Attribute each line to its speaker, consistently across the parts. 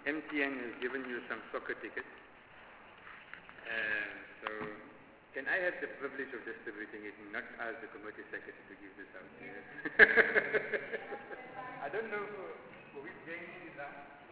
Speaker 1: MTN has given you some soccer tickets. So, can I have the privilege of distributing it and not ask the committee secretary to give this out? I don't know for which game it is now.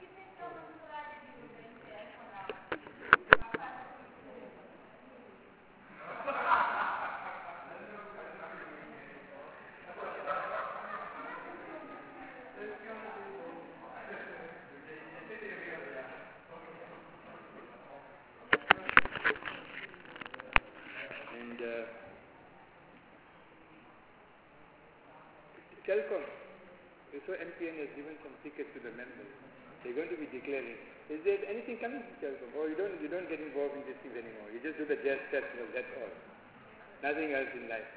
Speaker 1: Telkom, so MTN has given some tickets to the members. They're going to be declaring. Is there anything coming from Telkom? Or you don't get involved in these things anymore? You just do the jazz festival, that's all. Nothing else in life.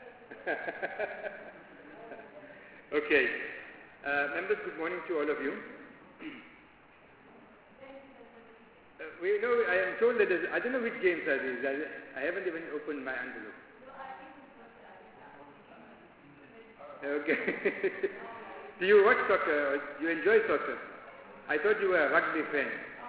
Speaker 1: Okay. Members, good morning to all of you. I am told that I don't know which games are these. I haven't even opened my envelope. Okay. Do you watch soccer? Do you enjoy soccer? I thought you were a rugby fan.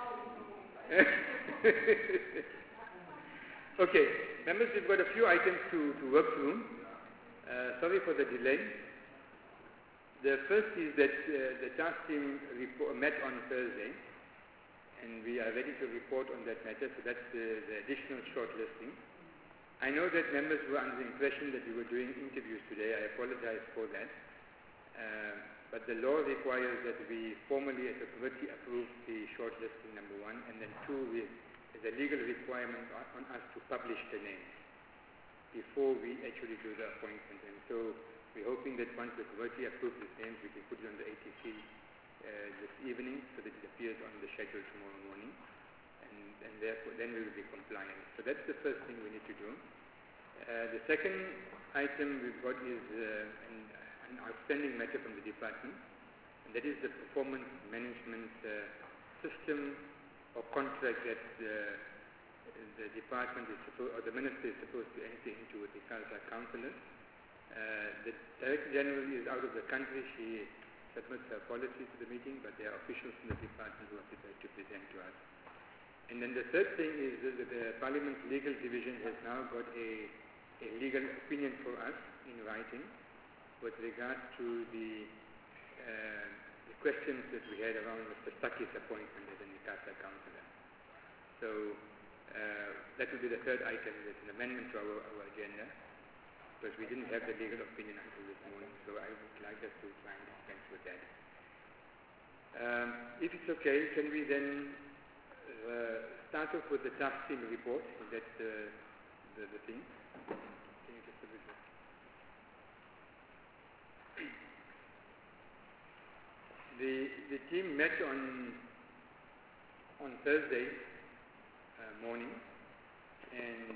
Speaker 1: Okay. Members, we've got a few items to work through. Sorry for the delay. The first is that the task team met on Thursday, and we are ready to report on that matter, so that's the additional shortlisting. I know that members were under the impression that we were doing interviews today. I apologize for that. But the law requires that we formally as a committee approve the shortlisting, number one, and then two, there's a legal requirement on us to publish the names before we actually do the appointment. And so we're hoping that once the committee approves the names, we can put it on the ATC this evening so that it appears on the schedule tomorrow morning. And therefore, then we will be compliant. So that's the first thing we need to do. The second item we've got is an outstanding matter from the department, and that is the performance management system or contract that the department is or the minister is supposed to enter into with the CASA councillors. The Director General is out of the country. She submits her policies to the meeting, but there are officials from the department who are prepared to present to us. And then the third thing is that the Parliament's Legal Division has now got a legal opinion for us in writing with regard to the questions that we had around Mr. Stucky's appointment as an ICASA councillor. So that will be the third item. That's an amendment to our agenda, because we didn't have the legal opinion until this morning, so I would like us to try and dispense with that. If it's okay, can we then start off with the task team report? Is that the thing? Can you just read it? The team met on Thursday morning, and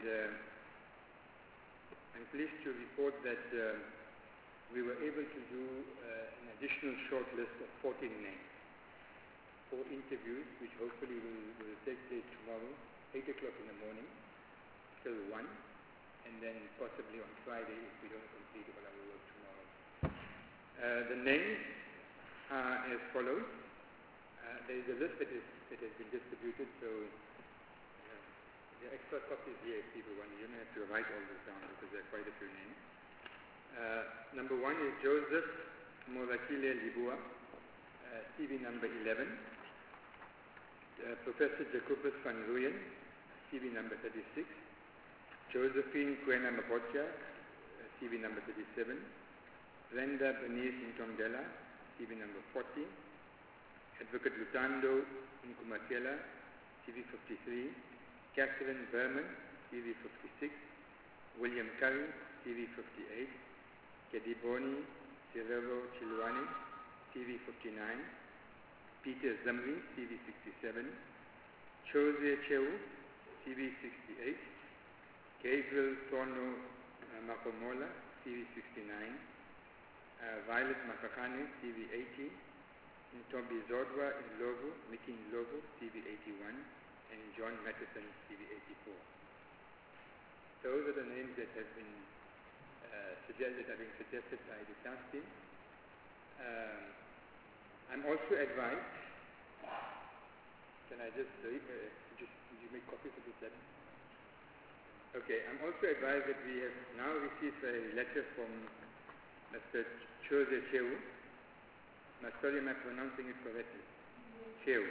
Speaker 1: I'm pleased to report that we were able to do an additional short list of 14 names for interviews, which hopefully will take place tomorrow, 8 o'clock in the morning, till 1, and then possibly on Friday if we don't complete all our work tomorrow. The names are as follows. There is a list that has been distributed, so the extra copies here if people want. You don't have to write all this down because there are quite a few names. Number 1 is Joseph Morakile Libua, CV number 11. Professor Jacobus van Rooyen, CV number 36. Josephine Kwena Mabotja, CV number 37. Brenda Bernice Ntomdela, CV number 40. Advocate Lutando Nkumatela, CV 53. Catherine Berman, CV 56. William Curry, CV 58. Kediboni Sirero Chilwani, CV 59. Peter Zamri, CV 67. Chose Cheu, CV 68. Gabriel Tono Makomola, CV 69. Violet Makakane, CV 80. Ntombi Zodwa Ndlovu, Miki Ndlovu, CV 81. And John Matheson, CV 84. Those are the names that have been suggested by the task team. I'm also advised Can I just, did you make copies of this letter? Okay, I'm also advised that we have now received a letter from Mr. Chose Chewu. Sorry, am I pronouncing it correctly? Chewu.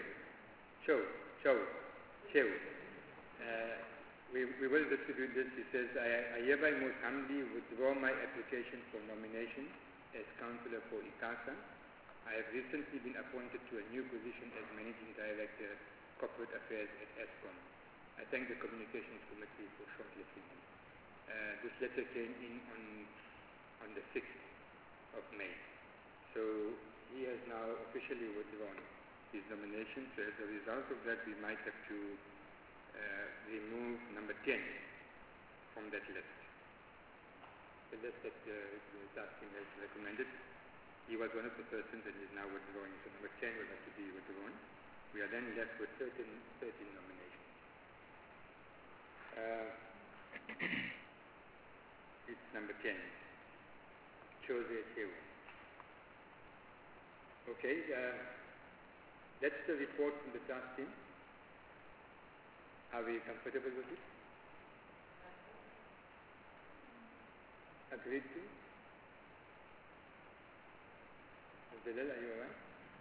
Speaker 1: Chewu. We will distribute this. He says, I hereby most humbly withdraw my application for nomination as councillor for ICASA. I have recently been appointed to a new position as Managing Director, Corporate Affairs at ESCOM. I thank the Communications Committee for shortlisting me. This letter came in on the 6th of May. So he has now officially withdrawn his nomination. So as a result of that, we might have to remove number 10 from that list. The list that the task team has recommended. He was one of the persons and is now withdrawing. So number 10 will have to be withdrawn. We are then left with 13 nominations. It's number 10. Chose Chewu. Okay, that's the report from the task team. Are we comfortable with it? Agreed to? Bilal, are you alright?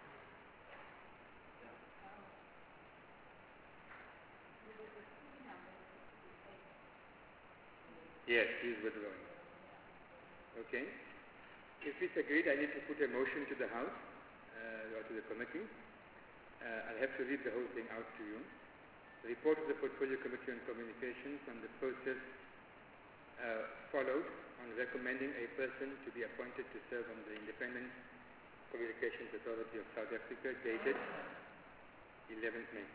Speaker 1: Yes, he is withdrawing. Okay. If it's agreed, I need to put a motion to the House or to the committee. I'll have to read the whole thing out to you. The report of the Portfolio Committee on Communications on the process followed on recommending a person to be appointed to serve on the Independent Communications Authority of South Africa, dated 11th May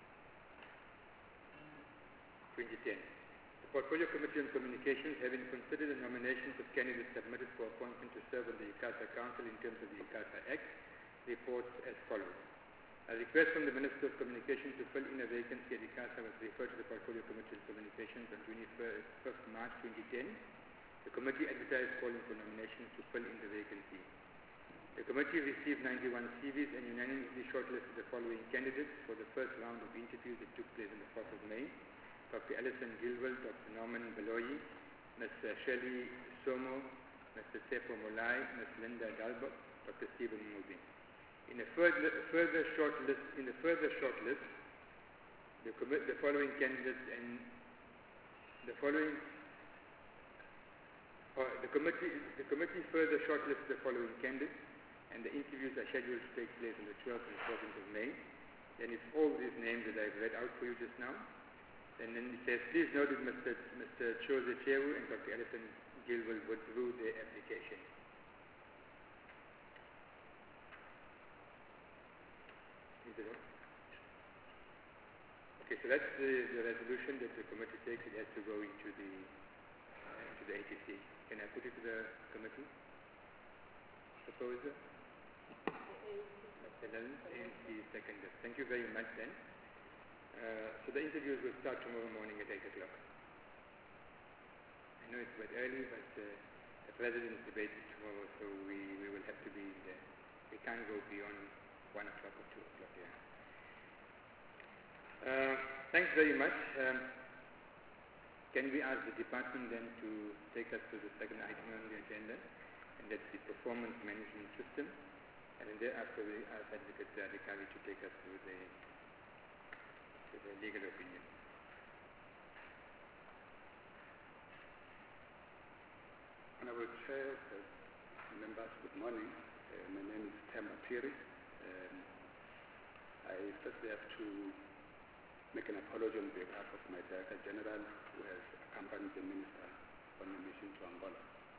Speaker 1: 2010. The Portfolio Committee on Communications, having considered the nominations of candidates submitted for appointment to serve on the ICASA Council in terms of the ICASA Act, reports as follows. A request from the Minister of Communications to fill in a vacancy at ICASA was referred to the Portfolio Committee on Communications on 21st March 2010. The committee advertised calling for nominations to fill in the vacancy. The committee received 91 CVs and unanimously shortlisted the following candidates for the first round of interviews that took place on the 4th of May. Dr. Alison Gilwell, Dr. Norman Beloyi, Ms. Shirley Somo, Mr. Seppo Molai, Ms. Linda Dalbok, Dr. Stephen Mulby. In the further shortlist, the following candidates and the committee further shortlisted the following candidates, and the interviews are scheduled to take place on the 12th and 14th of May. Then it's all these names that I've read out for you just now. And then it says, please note that Mr. Chose Chewu and Dr. Alison Gilwell withdrew their application. Okay, so that's the resolution that the committee takes. It has to go into the ATC. Can I put it to the committee? Proposer? ANC seconder. Thank you very much then. So the interviews will start tomorrow morning at 8 o'clock. I know it's a bit early, but the president's debate is tomorrow, so we will have to be there. We can't go beyond 1 o'clock or 2 o'clock, yeah. Thanks very much. Can we ask the department then to take us to the second item on the agenda, and that's the performance management system, and then thereafter we ask Advocate Adhikari to take us through the legal opinion.
Speaker 2: Honorable Chair, members, good morning. My name is Themba Phiri. I firstly have to make an apology on behalf of my Director General, who has accompanied the Minister on a mission to Angola.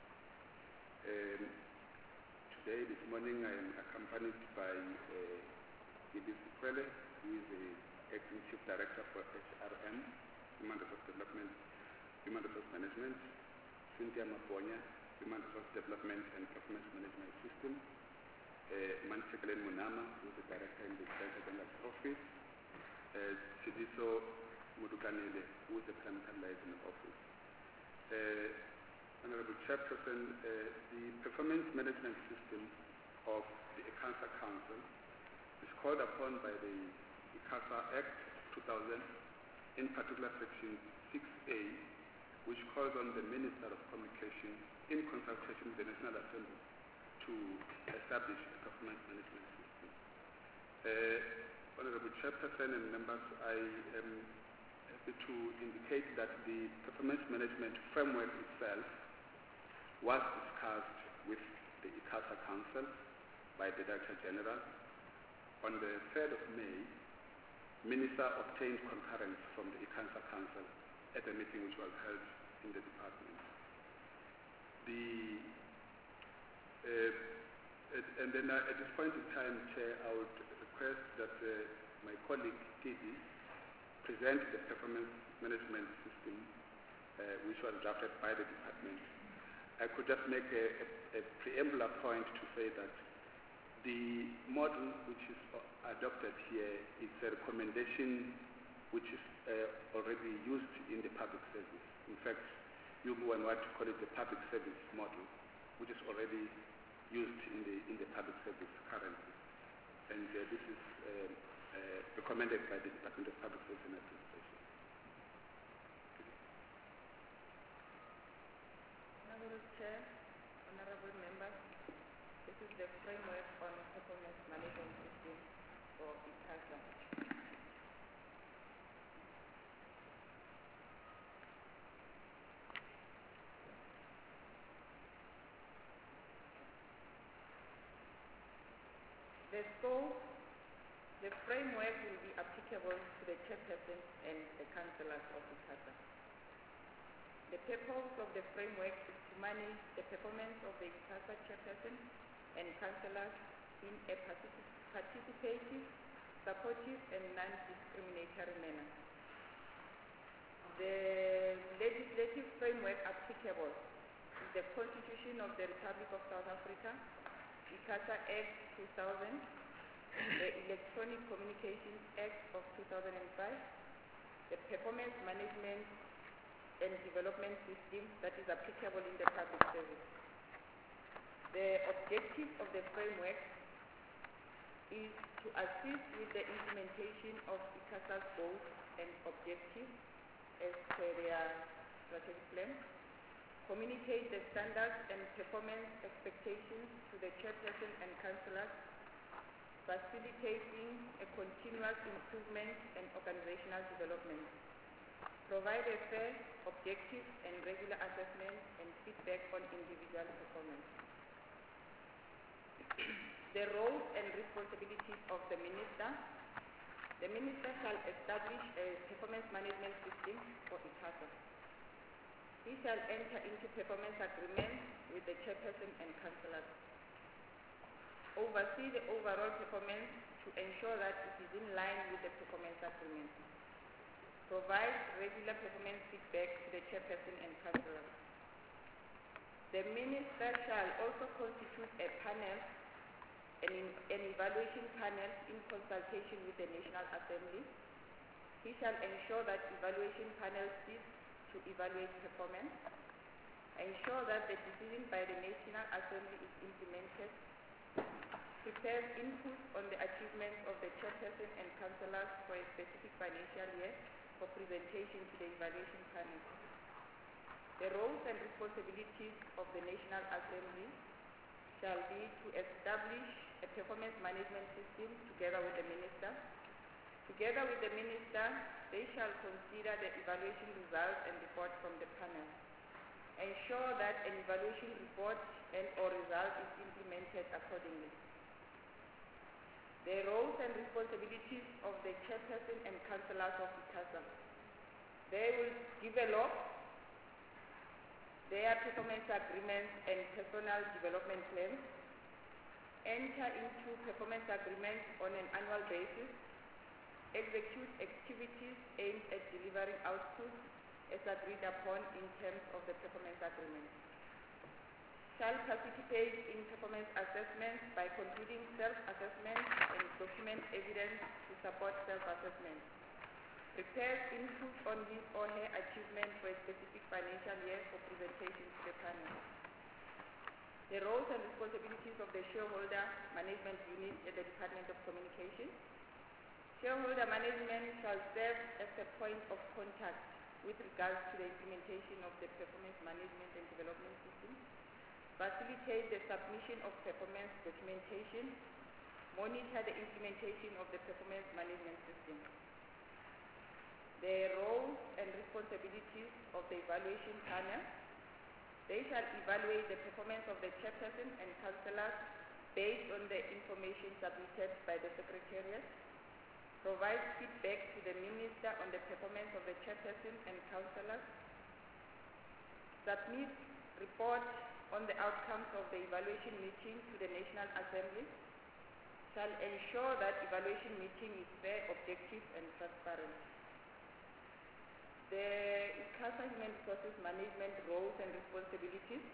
Speaker 2: Today, this morning, I am accompanied by Ibisi Kwele, who is the Acting Chief Director for HRM, Human Resource Development, Human Resource Management, Cynthia Maponya, Human Resource Development and Performance Management System, Mansekelen Munama, who is the Director in the Director General's Office, Sidiso Mudukanele, who is the Technical Liaison Office. Honorable Chairperson, the Performance Management System of the ICASA Council is called upon by the ICASA Act 2000, in particular Section 6A, which calls on the Minister of Communication, in consultation with the National Assembly, to establish a performance management system. Honorable Chairperson and members, I am happy to indicate that the performance management framework itself was discussed with the ICASA Council by the Director General. On the 3rd of May, Minister obtained concurrence from the ICASA Council at a meeting which was held in the department. And then at this point in time, Chair, I would request that my colleague Didi present the performance management system which was drafted by the department. I could just make a preamble point to say that the model which is adopted here is a recommendation which is already used in the public service. In fact, you want to call it the public service model, which is already used in the public service currently. And this is recommended by the Department of Public Service and Administration.
Speaker 3: Honorable Chair, honorable members, this is the framework on performance management system for ICASA. The framework will be applicable to the chairperson and the councillors of ICASA. The purpose of the framework is to manage the performance of the ICASA chairperson and councillors in a participative, supportive, and non-discriminatory manner. The legislative framework applicable is the Constitution of the Republic of South Africa, ICASA Act 2000, the Electronic Communications Act of 2005, the Performance Management and Development System that is applicable in the public service. The objective of the framework is to assist with the implementation of ICASA's goals and objectives as per their strategic plan, communicate the standards and performance expectations to the chairperson and councillors, facilitating a continuous improvement and organizational development, provide a fair, objective, and regular assessment and feedback on individual performance. The roles and responsibilities of the minister. The minister shall establish a performance management system for ICASA. He shall enter into performance agreements with the chairperson and councillors. Oversee the overall performance to ensure that it is in line with the performance agreement. Provide regular performance feedback to the chairperson and councillors. The minister shall also constitute a panel, an evaluation panel in consultation with the National Assembly. He shall ensure that evaluation panel seeks to evaluate performance, ensure that the decision by the National Assembly is implemented, prepares input on the achievements of the chairperson and councillors for a specific financial year for presentation to the evaluation panel. The roles and responsibilities of the National Assembly shall be to establish a performance management system together with the minister. Together with the minister, they shall consider the evaluation results and report from the panel. Ensure that an evaluation report and/or result is implemented accordingly. The roles and responsibilities of the chairperson and councillors of ICASA. They will develop their performance agreements and personal development plans, enter into performance agreements on an annual basis, execute activities aimed at delivering outputs as agreed upon in terms of the performance agreement. Shall participate in performance assessments by concluding self-assessments and document evidence to support self-assessment. Prepares input on his or her achievement for a specific financial year for presentation to the panel. The roles and responsibilities of the shareholder management unit at the Department of Communication. Shareholder management shall serve as a point of contact with regards to the implementation of the performance management and development system, facilitate the submission of performance documentation, monitor the implementation of the performance management system. The roles and responsibilities of the evaluation panel: they shall evaluate the performance of the chairperson and councillors based on the information submitted by the Secretariat, provide feedback to the Minister on the performance of the chairperson and councillors, submit report on the outcomes of the evaluation meeting to the National Assembly, shall ensure that evaluation meeting is fair, objective and transparent. The ICASA Human Resources Management roles and responsibilities: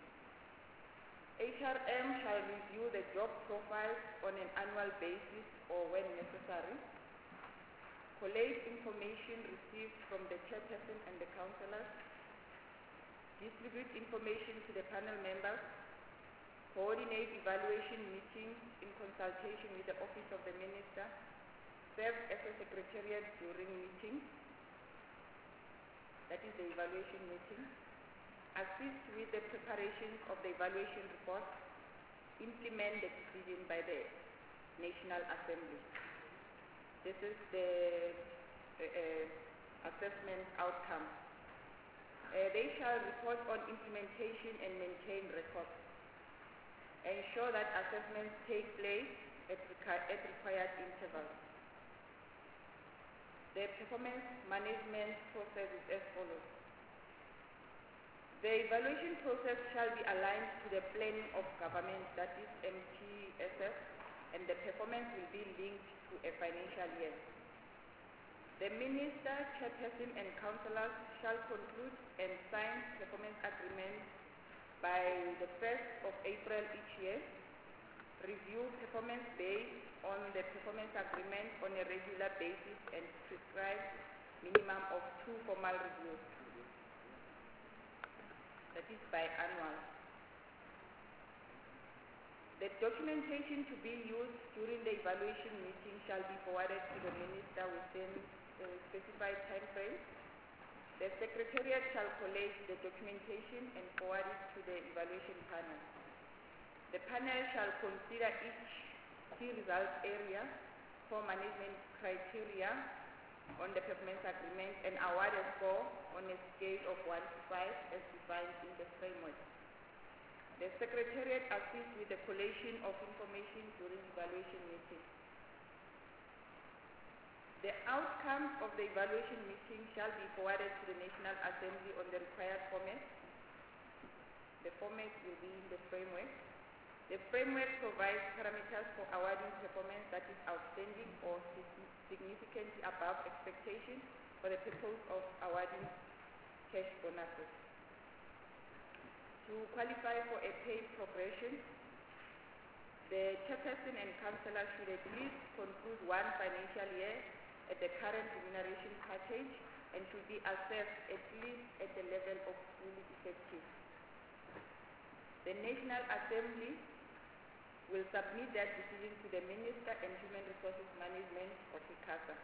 Speaker 3: HRM shall review the job profiles on an annual basis or when necessary, collate information received from the chairperson and the councillors, distribute information to the panel members, coordinate evaluation meetings in consultation with the Office of the Minister, serve as a secretariat during meetings, that is the evaluation meeting, assist with the preparations of the evaluation report, implement the decision by the National Assembly. This is the assessment outcome. They shall report on implementation and maintain records. Ensure that assessments take place at required intervals. The performance management process is as follows. The evaluation process shall be aligned to the planning of government, that is MTSF, and the performance will be linked to a financial year. The Minister, Chairperson and Councillors shall conclude and sign performance agreements by the 1st of April each year, review performance based on the performance agreement on a regular basis and prescribe minimum of 2 formal reviews. That is biannual. The documentation to be used during the evaluation meeting shall be forwarded to the Minister within the specified time frame. The Secretariat shall collate the documentation and forward it to the evaluation panel. The panel shall consider each key result area for management criteria on the performance agreement and award a score on a scale of 1 to 5 as defined in the framework. The Secretariat assists with the collation of information during evaluation meetings. The outcomes of the evaluation meeting shall be forwarded to the National Assembly on the required format. The format will be in the framework. The framework provides parameters for awarding performance that is outstanding or significantly above expectation for the purpose of awarding cash bonuses. To qualify for a pay progression, the chairperson and councillor should at least conclude one financial year at the current remuneration package and should be assessed at least at the level of fully effective. The National Assembly will submit that decision to the Minister and Human Resources Management of ICASA.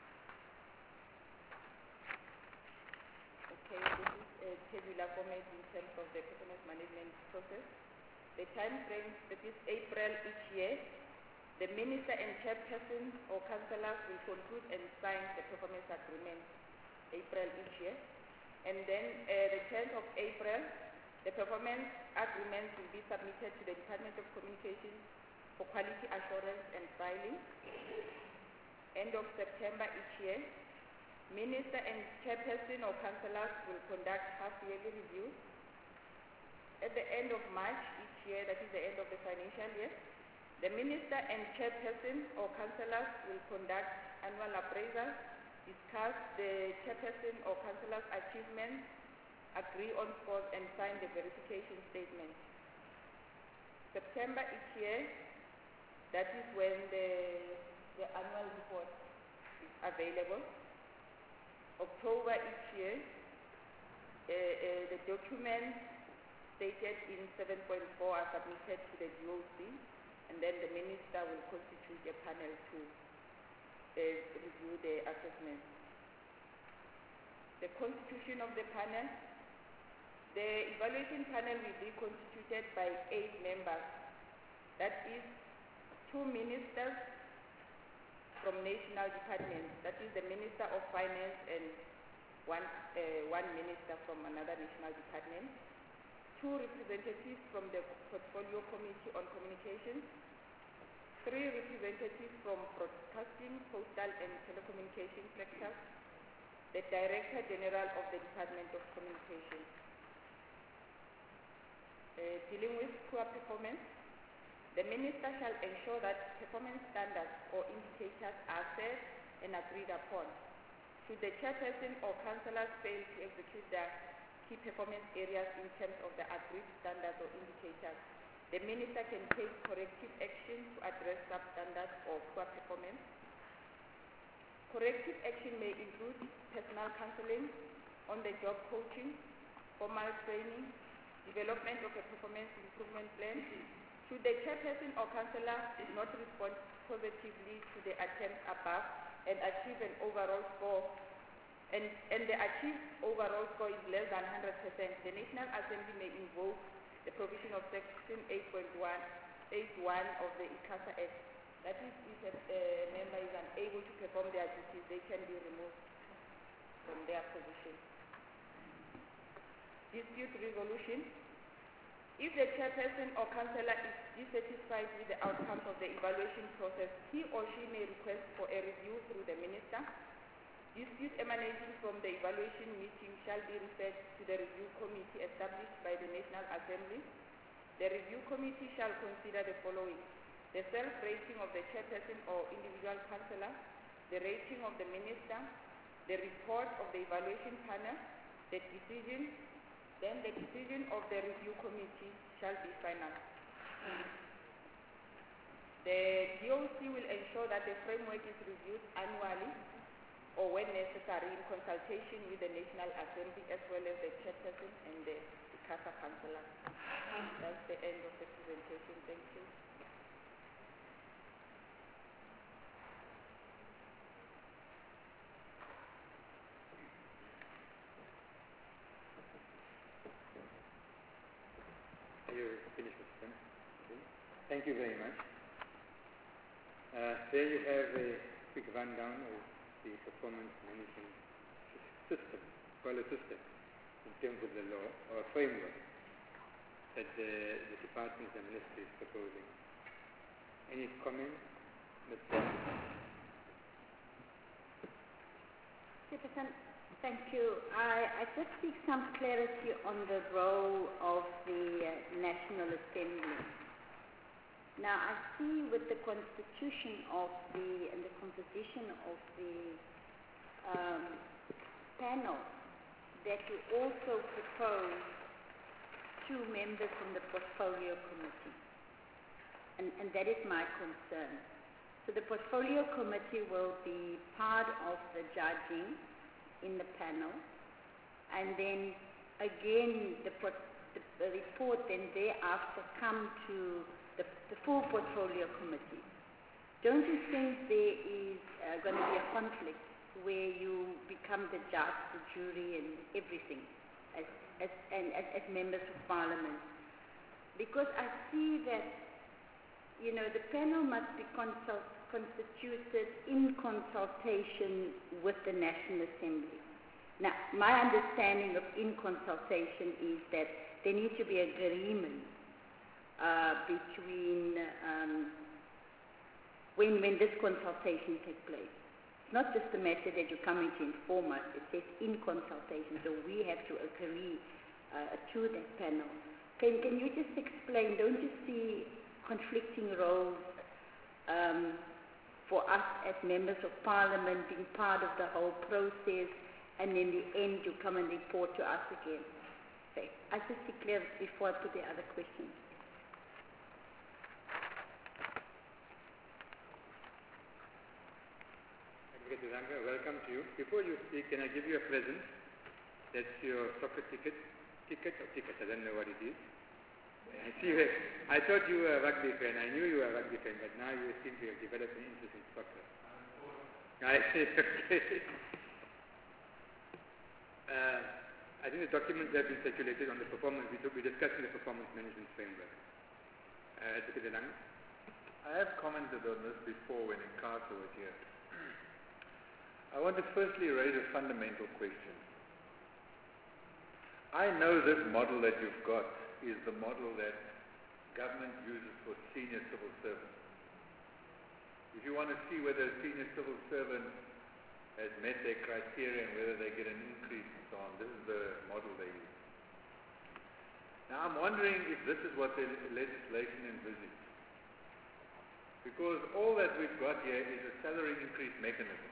Speaker 3: Okay, this is a tabular format in terms of the performance management process. The time frame, that is April each year, the Minister and Chairperson or councillors will conclude and sign the performance agreement April each year. And then the 10th of April, the performance agreements will be submitted to the Department of Communications for quality assurance and filing. End of September each year, Minister and Chairperson or councillors will conduct half-yearly reviews. At the end of March each year, that is the end of the financial year, the Minister and Chairperson or councillors will conduct annual appraisals, discuss the Chairperson or councillor's achievements, agree on scores and sign the verification statement. September each year, that is when the annual report is available. October each year, the documents stated in 7.4 are submitted to the DOC, and then the Minister will constitute a panel to review the assessments. The constitution of the panel. The evaluation panel will be constituted by 8 members. That is 2 ministers from national departments. That is the Minister of Finance and one minister from another national department. 2 representatives from the Portfolio Committee on Communications. 3 representatives from Broadcasting, Postal and Telecommunications sectors. The Director General of the Department of Communications. Dealing with poor performance, the Minister shall ensure that performance standards or indicators are set and agreed upon. Should the chairperson or councillors fail to execute their key performance areas in terms of the agreed standards or indicators, the Minister can take corrective action to address substandard or poor performance. Corrective action may include personal counseling, on-the-job coaching, formal training, development of a performance improvement plan. Should the chairperson or councillor not respond positively to the attempts above and achieve an overall score, and the achieved overall score is less than 100%, the National Assembly may invoke the provision of Section 8.181 of the ICASA Act. That is, if a member is unable to perform their duties, they can be removed from their position. Dispute resolution. If the chairperson or councillor is dissatisfied with the outcome of the evaluation process, he or she may request for a review through the Minister. Disputes emanating from the evaluation meeting shall be referred to the review committee established by the National Assembly. The review committee shall consider the following: the self-rating of the chairperson or individual councillor, the rating of the Minister, the report of the evaluation panel, the decision. Then the decision of the review committee shall be final. The DOC will ensure that the framework is reviewed annually or when necessary in consultation with the National Assembly as well as the chairperson and the ICASA councillor. That's the end of the presentation. Thank you.
Speaker 1: You finished, Mr. Chairman? Okay. Thank you very much. There you have a quick rundown of the performance management system, call a system, in terms of the law or framework that the department and ministry is proposing. Any comments, Mr.
Speaker 4: Chairperson, thank you. I just seek some clarity on the role of the National Assembly. Now, I see with the constitution of and the composition of the panel that you also propose 2 members from the Portfolio Committee. And that is my concern. So the Portfolio Committee will be part of the judging in the panel, and then again the report then thereafter come to the full Portfolio Committee. Don't you think there is going to be a conflict where you become the judge, the jury and everything as members of Parliament? Because I see that, you know, the panel must be constituted in consultation with the National Assembly. Now, my understanding of in consultation is that there needs to be agreement between when this consultation takes place. It's not just a matter that you're coming to inform us, it says in consultation, so we have to agree to that panel. Can you just explain, don't you see conflicting roles for us as members of Parliament being part of the whole process, and in the end you come and report to us again? Okay. I just declare before I put the other questions.
Speaker 1: Advocate Zanga, welcome to you. Before you speak, can I give you a present? That's your soccer ticket, I don't know what it is. I see you. I thought you were a rugby fan. I knew you were a rugby fan, but now you seem to have developed an interest in soccer. I see. Okay. I think the documents have been circulated on the performance. We're discussing the performance management framework. Advocate Lange?
Speaker 5: I have commented on this before when Inkatha was here. I want to firstly raise a fundamental question. I know this model that you've got is the model that government uses for senior civil servants. If you want to see whether a senior civil servant has met their criteria and whether they get an increase and so on, this is the model they use. Now I'm wondering if this is what the legislation envisages. Because all that we've got here is a salary increase mechanism.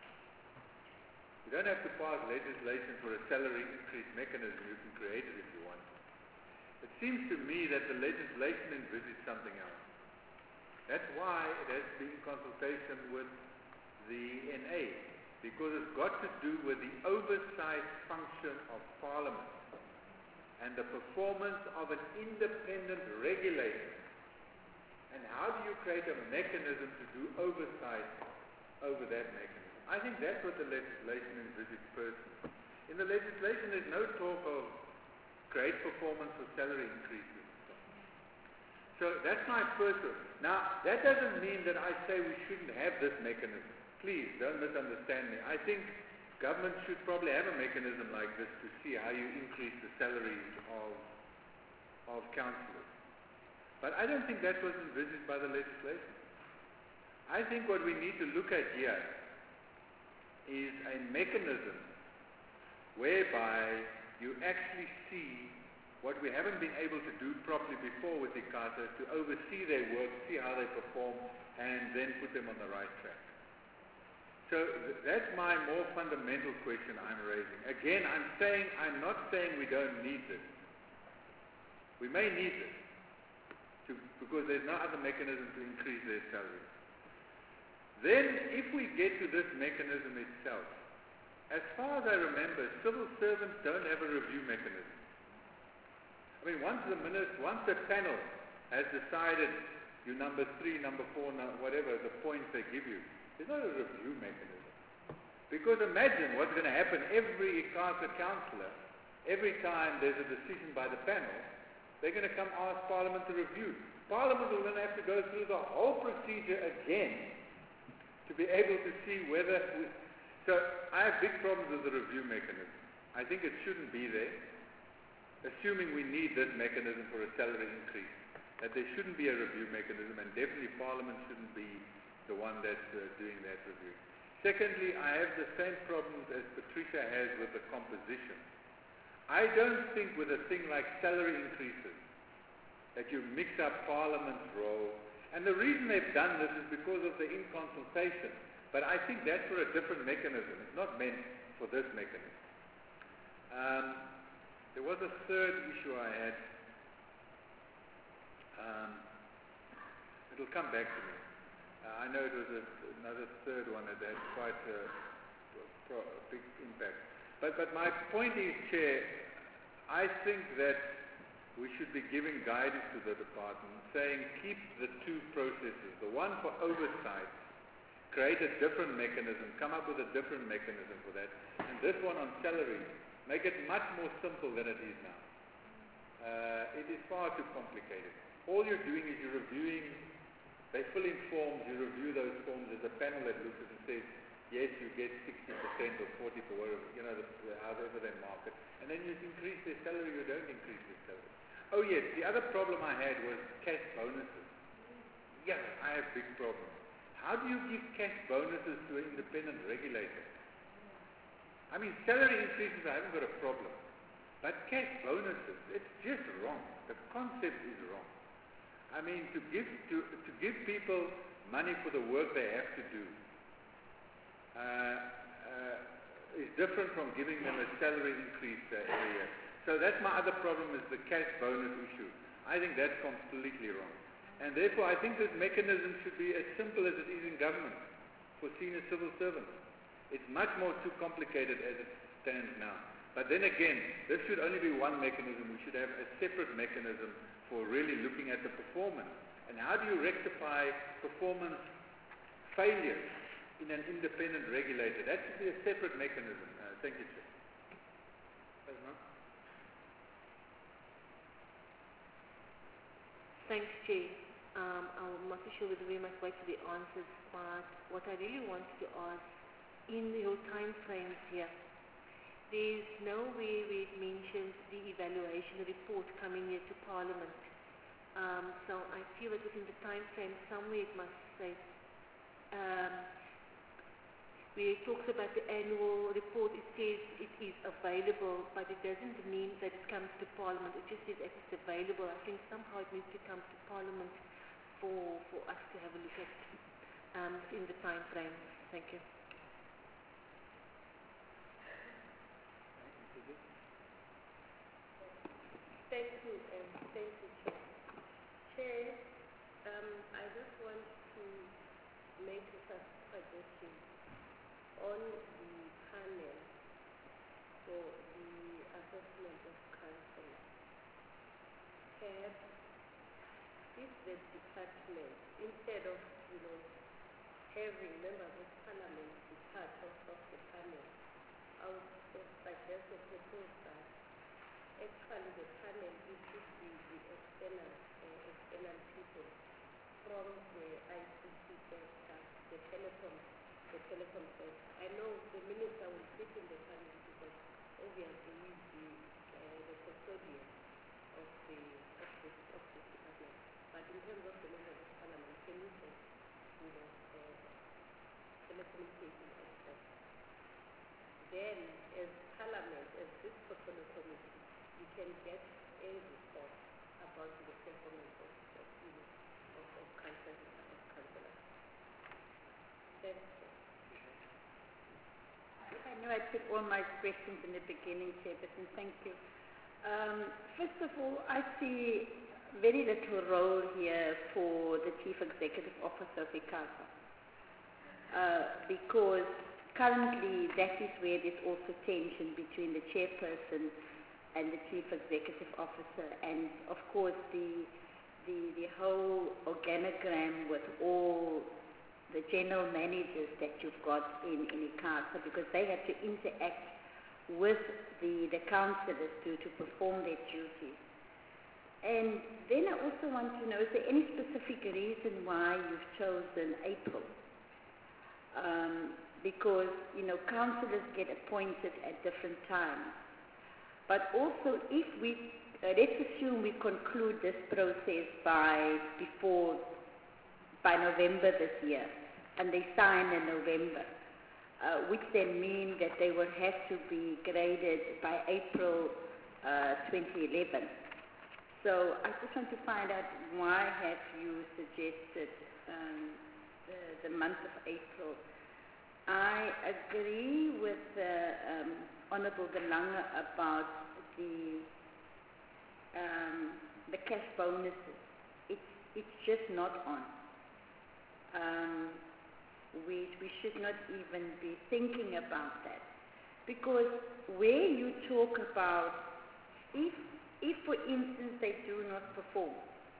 Speaker 5: You don't have to pass legislation for a salary increase mechanism. You can create it if you want. It seems to me that the legislation envisages something else. That's why it has to be in consultation with the NA, because it's got to do with the oversight function of Parliament and the performance of an independent regulator. And how do you create a mechanism to do oversight over that mechanism? I think that's what the legislation envisages personally. In the legislation, there's no talk of great performance or salary increases. So that's my first one. Now, that doesn't mean that I say we shouldn't have this mechanism. Please, don't misunderstand me. I think government should probably have a mechanism like this to see how you increase the salaries of councillors. But I don't think that was envisaged by the legislation. I think what we need to look at here is a mechanism whereby you actually see what we haven't been able to do properly before with Inkatha, to oversee their work, see how they perform, and then put them on the right track. So that's my more fundamental question I'm raising. Again, I'm not saying we don't need this. We may need this, because there's no other mechanism to increase their salaries. Then, if we get to this mechanism itself, as far as I remember, civil servants don't have a review mechanism. I mean, once the panel has decided you number 3, number 4, whatever the points they give you, there's not a review mechanism. Because imagine what's going to happen every Inkatha councillor, every time there's a decision by the panel, they're going to come ask Parliament to review. Parliament will then have to go through the whole procedure again to be able to see whether... So I have big problems with the review mechanism. I think it shouldn't be there, assuming we need this mechanism for a salary increase, that there shouldn't be a review mechanism, and definitely Parliament shouldn't be the one that's doing that review. Secondly, I have the same problems as Patricia has with the composition. I don't think with a thing like salary increases that you mix up Parliament's role. And the reason they've done this is because of the in-consultation. But I think that's for a different mechanism. It's not meant for this mechanism. There was a third issue I had. It'll come back to me. I know it was another third one that had quite a big impact. But my point is, Chair, I think that we should be giving guidance to the department, saying keep the two processes. The one for oversight, create a different mechanism, come up with a different mechanism for that. And this one on salaries, make it much more simple than it is now. It is far too complicated. All you're doing is you're reviewing, they fill in forms, you review those forms, there's a panel that looks at it and says, yes, you get 60% or 40% or whatever, however they mark it. And then you increase their salary or don't increase their salary. Oh yes, the other problem I had was cash bonuses. Yeah, I have big problems. How do you give cash bonuses to an independent regulator? I mean, salary increases, I haven't got a problem. But cash bonuses, it's just wrong. The concept is wrong. I mean, to give people money for the work they have to do is different from giving them a salary increase every year. So that's my other problem, is the cash bonus issue. I think that's completely wrong. And therefore, I think this mechanism should be as simple as it is in government for senior civil servants. It's much more too complicated as it stands now. But then again, this should only be one mechanism. We should have a separate mechanism for really looking at the performance. And how do you rectify performance failures? in an independent regulator. That should be a separate mechanism. Thank you, Chair.
Speaker 6: Thanks, Chair. I'm not too sure whether we must wait for the answers, but what I really wanted to ask, in your time frames here, there's nowhere where it mentions the evaluation report coming here to Parliament. So I feel that within the time frame, somewhere it must say, where it talks about the annual report, it says it is available, but it doesn't mean that it comes to Parliament. It just says that it's available. I think somehow it needs to come to Parliament for us to have a look at in the time frame. Thank you.
Speaker 7: Thank you, Chair. Chair, I just want to make a suggestion on the panel for the assessment of councillors. Perhaps if the department, instead of, having members of parliament be part of the panel, I would suggest or propose that actually the panel it should be the external people from the ICT sector, the telecom sector. I know the minister will sit in the panel because obviously he is the custodian of this department. But in terms of the members of parliament, can you say, telecommunication expert? Then, as parliament, as this portfolio committee, you can get a report about the performance of councillors. Thanks.
Speaker 4: I know I took all my questions in the beginning, Chairperson. Thank you. First of all, I see very little role here for the Chief Executive Officer of ICASA. Because currently that is where there's also tension between the chairperson and the Chief Executive Officer, and of course the whole organogram with all the general managers that you've got in ICASA, because they have to interact with the councillors to perform their duties. And then I also want to know, is there any specific reason why you've chosen April? Because, councillors get appointed at different times. But also, if let's assume we conclude this process by November this year, and they sign in November, which then mean that they will have to be graded by April 2011. So I just want to find out, why have you suggested the month of April? I agree with Honourable Belanga about the cash bonuses. It's just not on. We should not even be thinking about that, because where you talk about, if for instance they do not perform,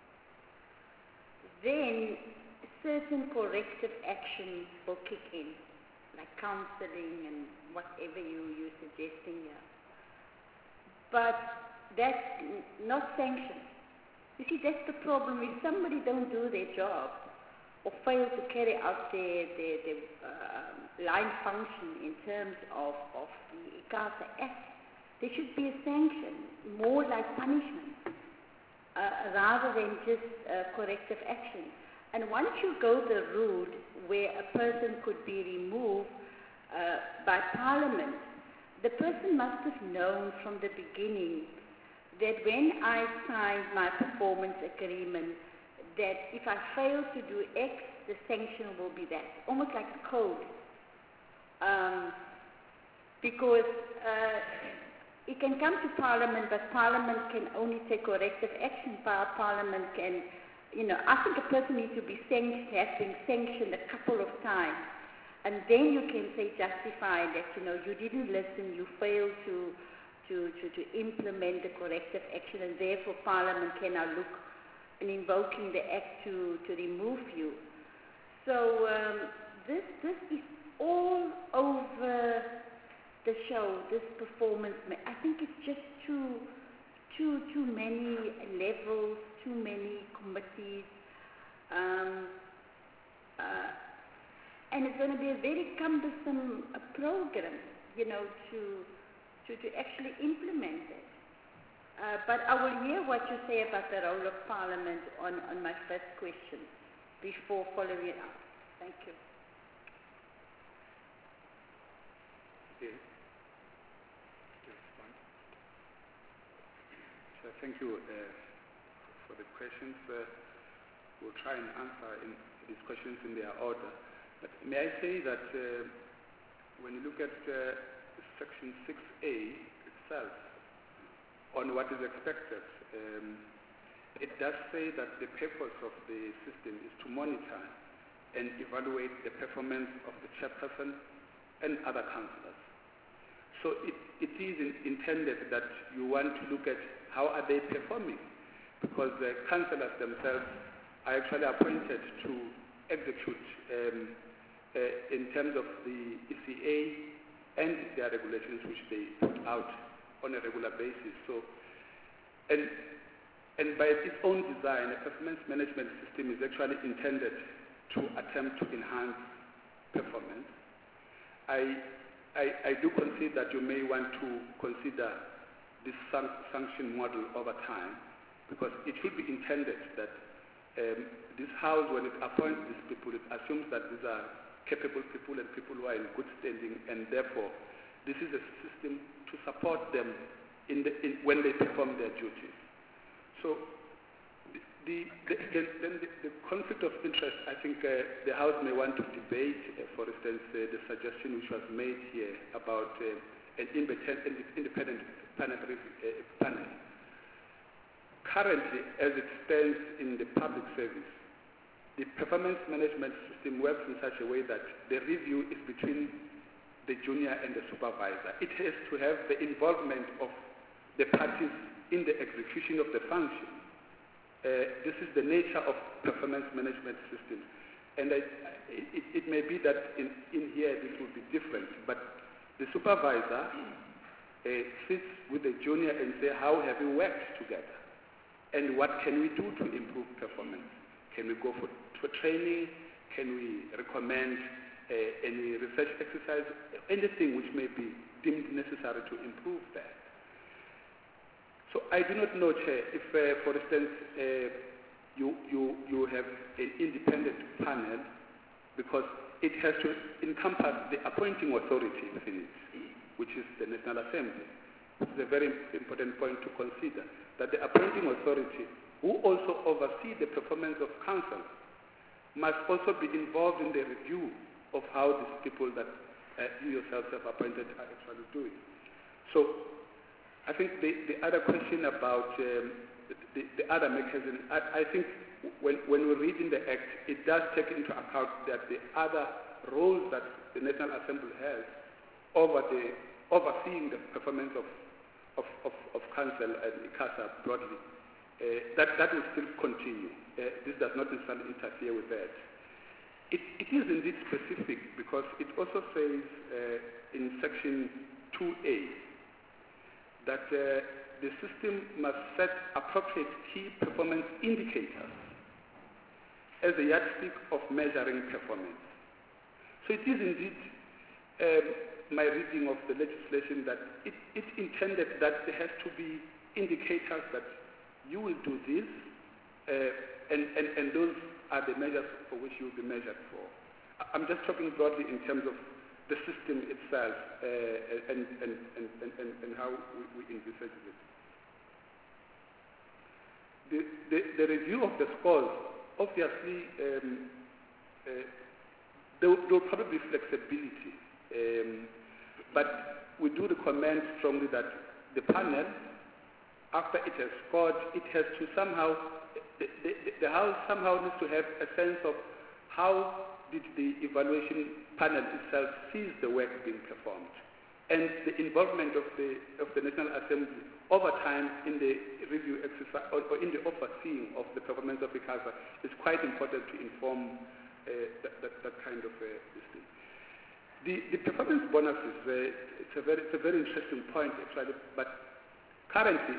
Speaker 4: then certain corrective actions will kick in, like counselling and whatever you're suggesting here. But that's not sanctioned. You see, that's the problem. If somebody don't do their job or fail to carry out their line function in terms of the ICASA Act, there should be a sanction, more like punishment, rather than just corrective action. And once you go the route where a person could be removed by Parliament, the person must have known from the beginning that when I signed my performance agreement, that if I fail to do X, the sanction will be that. Almost like a code. Because it can come to Parliament, but Parliament can only take corrective action. Parliament can, I think a person needs to be sanctioned, has been sanctioned a couple of times. And then you can say justify that, you didn't listen, you failed to implement the corrective action, and therefore Parliament can now look in invoking the Act to remove you. So this is all over the show, this performance. I think it's just too many levels, too many committees, and it's going to be a very cumbersome program, you know, to actually implement it. But I will hear what you say about the role of Parliament on my first question before following it up. Thank you.
Speaker 1: Okay.
Speaker 2: So thank you for the questions. We'll try and answer these questions in their order. But may I say that when you look at Section 6A itself, on what is expected, it does say that the purpose of the system is to monitor and evaluate the performance of the chairperson and other councillors. So it is intended that you want to look at how are they performing, because the councillors themselves are actually appointed to execute in terms of the ECA and their regulations which they put out on a regular basis. So, and by its own design, a performance management system is actually intended to attempt to enhance performance. I do concede that you may want to consider this sanction model over time, because it should be intended that this House, when it appoints these people, it assumes that these are capable people and people who are in good standing, and therefore this is a system to support them when they perform their duties. So the conflict of interest, I think the House may want to debate, for instance, the suggestion which was made here about an independent panel. Currently, as it stands in the public service, the performance management system works in such a way that the review is between the junior and the supervisor. It has to have the involvement of the parties in the execution of the function. This is the nature of performance management system. And it may be that in here this will be different, but the supervisor sits with the junior and say, how have we worked together? And what can we do to improve performance? Can we go for training? Can we recommend any research exercise? Anything which may be deemed necessary to improve that. So I do not know, Chair, if, for instance, you have an independent panel, because it has to encompass the appointing authority within it, which is the National Assembly. This is a very important point to consider, that the appointing authority, who also oversee the performance of council, must also be involved in the review of how these people that you yourselves have appointed are actually doing. So I think the other question about the other mechanism, I think when we read in the Act, it does take into account that the other roles that the National Assembly has overseeing the performance of council and ICASA broadly, that will still continue. This does not necessarily interfere with that. It is indeed specific, because it also says in Section 2A that the system must set appropriate key performance indicators as a yardstick of measuring performance. So it is indeed my reading of the legislation that it intended that there has to be indicators that you will do this, and those are the measures for which you will be measured for. I'm just talking broadly in terms of the system itself and how we envisage it. The review of the scores, obviously, there will probably be flexibility, but we do recommend strongly that the panel, after it has scored, it has to somehow, the House somehow needs to have a sense of how did the evaluation panel itself sees the work being performed. And the involvement of the National Assembly over time in the review exercise or in the overseeing of the performance of ICASA is quite important to inform that kind of this thing. The performance bonus it's a very interesting point actually, but currently,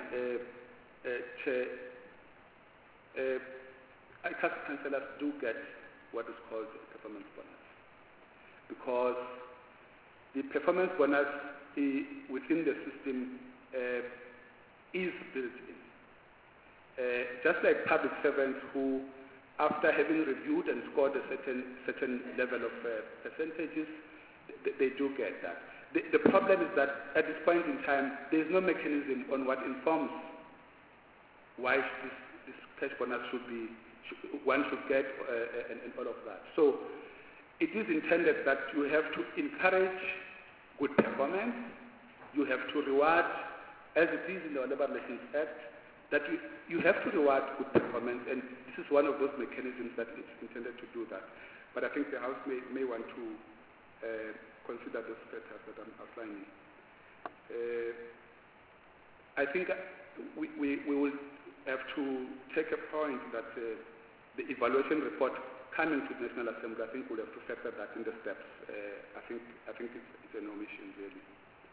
Speaker 2: ICASA councillors do get what is called a performance bonus, because the performance bonus within the system is built in. Just like public servants who, after having reviewed and scored a certain level of percentages, they do get that. The problem is that at this point in time, there is no mechanism on what informs why this cash bonus one should get and all of that. So it is intended that you have to encourage good performance, you have to reward, as it is in the Labour Relations Act, that you have to reward good performance, and this is one of those mechanisms that is intended to do that. But I think the House may want to consider those factors that I'm outlining. I think we will have to take a point that the evaluation report coming to the National Assembly, I think we'll have to factor that in the steps. I think it's an omission, really.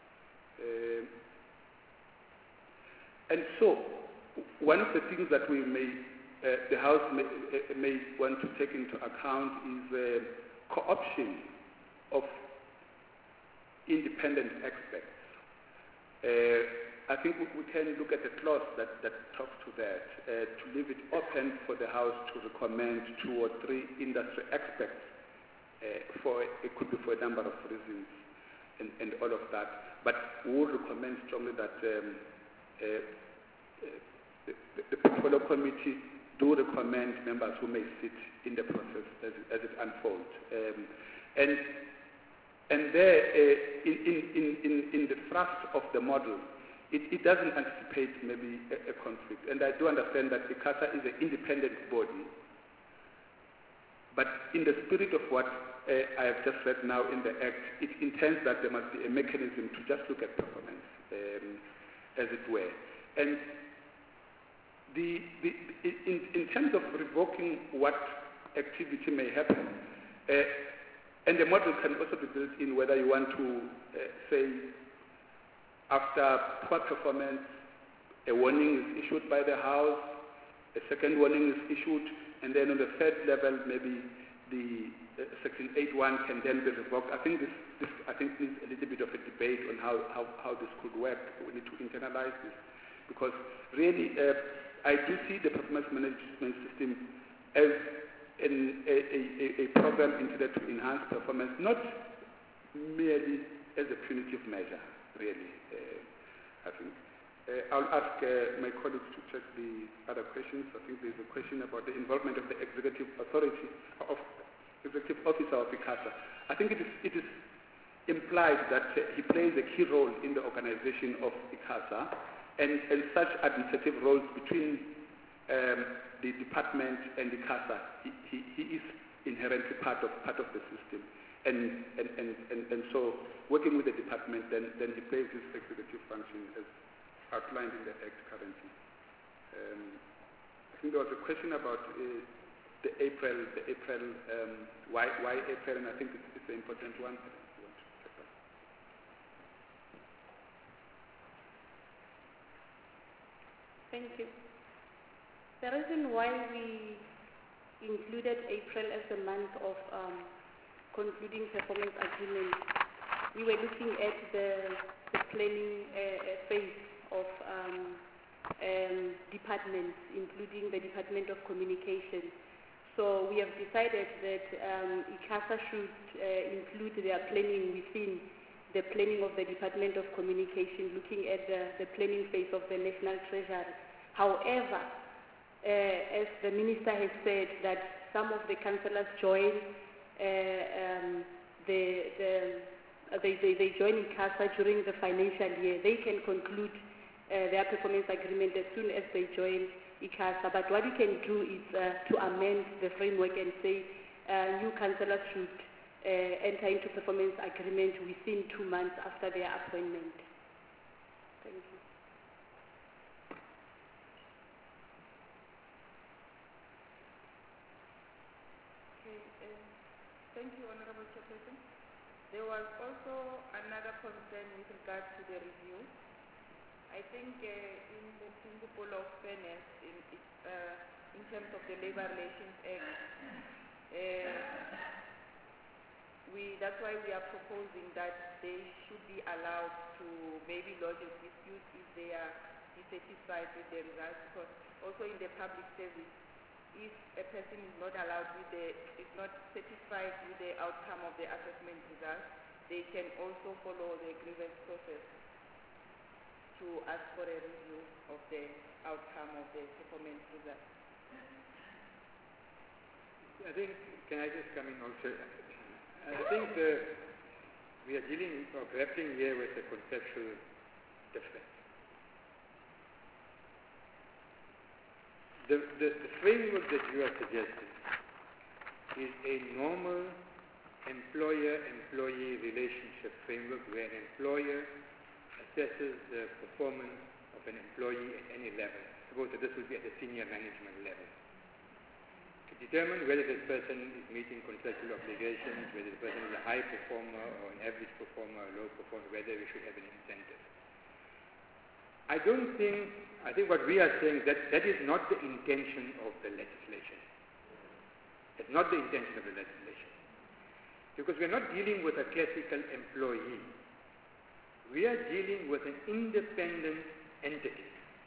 Speaker 2: And so, one of the things that we the House may want to take into account is co-option of independent experts. I think we can look at a clause that talks to that, to leave it open for the House to recommend 2 or 3 industry experts. It could be for a number of reasons and all of that. But we would recommend strongly that the Portfolio Committee do recommend members who may sit in the process as it unfolds. And there, in the thrust of the model, it doesn't anticipate maybe a conflict. And I do understand that ICASA is an independent body, but in the spirit of what I have just read now in the Act, it intends that there must be a mechanism to just look at performance, as it were. And in terms of revoking what activity may happen, and the model can also be built in whether you want to say, after poor performance, a warning is issued by the House, a second warning is issued, and then on the third level, maybe the Section 8.1 can then be revoked. I think this needs a little bit of a debate on how this could work. We need to internalize this, because really, I do see the performance management system as a program intended to enhance performance, not merely as a punitive measure, really, I think. I'll ask my colleagues to check the other questions. I think there's a question about the involvement of the executive authority, of executive officer of ICASA. I think it is implied that he plays a key role in the organization of ICASA, and such administrative roles between the department and ICASA, he is inherently part of the system, and so working with the department, then he plays his executive function as outlined in the Act currently. I think there was a question about the April, why April, and I think it's an important one.
Speaker 7: Thank you. The reason why we included April as the month of concluding performance agreement, we were looking at the planning phase of departments, including the Department of Communication. So we have decided that ICASA should include their planning within the planning of the Department of Communication, looking at the planning phase of the National Treasury. However, as the Minister has said, that some of the councillors join, they join ICASA during the financial year. They can conclude their performance agreement as soon as they join ICASA. But what we can do is to amend the framework and say new councillors should enter into performance agreement within 2 months after their appointment. Thank you. Okay,
Speaker 3: There was also another concern with regard to the review. I think in the principle of fairness, in terms of the Labour Relations Act, that's why we are proposing that they should be allowed to maybe lodge a dispute if they are dissatisfied with the results. Because also in the public service, if a person is not satisfied with the outcome of the assessment results, they can also follow the grievance process to ask for a review of the outcome of the performance results.
Speaker 1: I think, can I just come in also? I think we are dealing or grappling here with a conceptual difference. The framework that you are suggesting is a normal employer-employee relationship framework where an employer assesses the performance of an employee at any level. Suppose that this would be at the senior management level. To determine whether this person is meeting contractual obligations, whether the person is a high performer or an average performer or a low performer, whether we should have an incentive. I think what we are saying is that that is not the intention of the legislation. It's not the intention of the legislation. Because we're not dealing with a classical employee. We are dealing with an independent entity.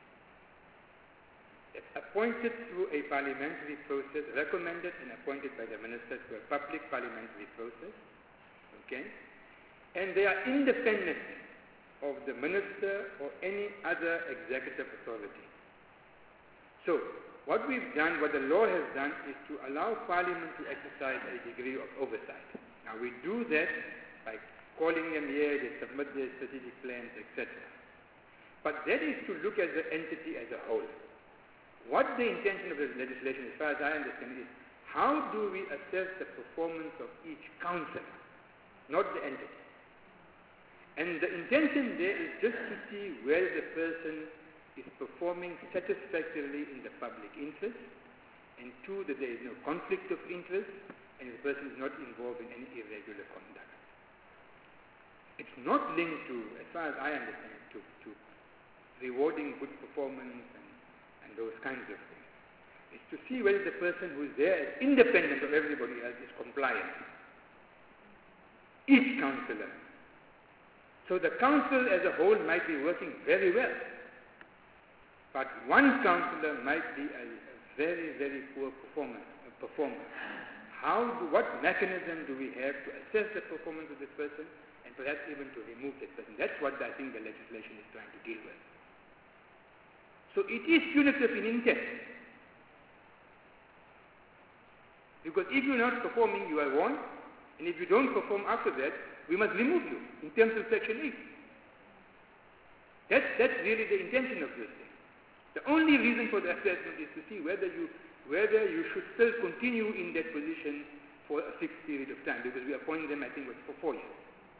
Speaker 1: It's appointed through a parliamentary process, recommended and appointed by the minister through a public parliamentary process. Okay? And they are independent of the minister or any other executive authority. So, what we've done, what the law has done, is to allow Parliament to exercise a degree of oversight. Now, we do that by calling them here, they submit their strategic plans, etc. But that is to look at the entity as a whole. What the intention of this legislation, as far as I understand, is how do we assess the performance of each councillor, not the entity. And the intention there is just to see whether the person is performing satisfactorily in the public interest, and two, that there is no conflict of interest, and the person is not involved in any irregular conduct. It's not linked to, as far as I understand, to rewarding good performance and those kinds of things. It's to see whether the person who is there is independent of everybody else, is compliant. Each councillor. So the council as a whole might be working very well, but one councillor might be a very, very poor performer. What mechanism do we have to assess the performance of this person and perhaps even to remove that person? That's what I think the legislation is trying to deal with. So it is punitive in intent. Because if you're not performing, you are warned, and if you don't perform after that, we must remove you in terms of Section 8. That's really the intention of this thing. The only reason for the assessment is to see whether you should still continue in that position for a fixed period of time, because we appoint them, I think, for 4 years.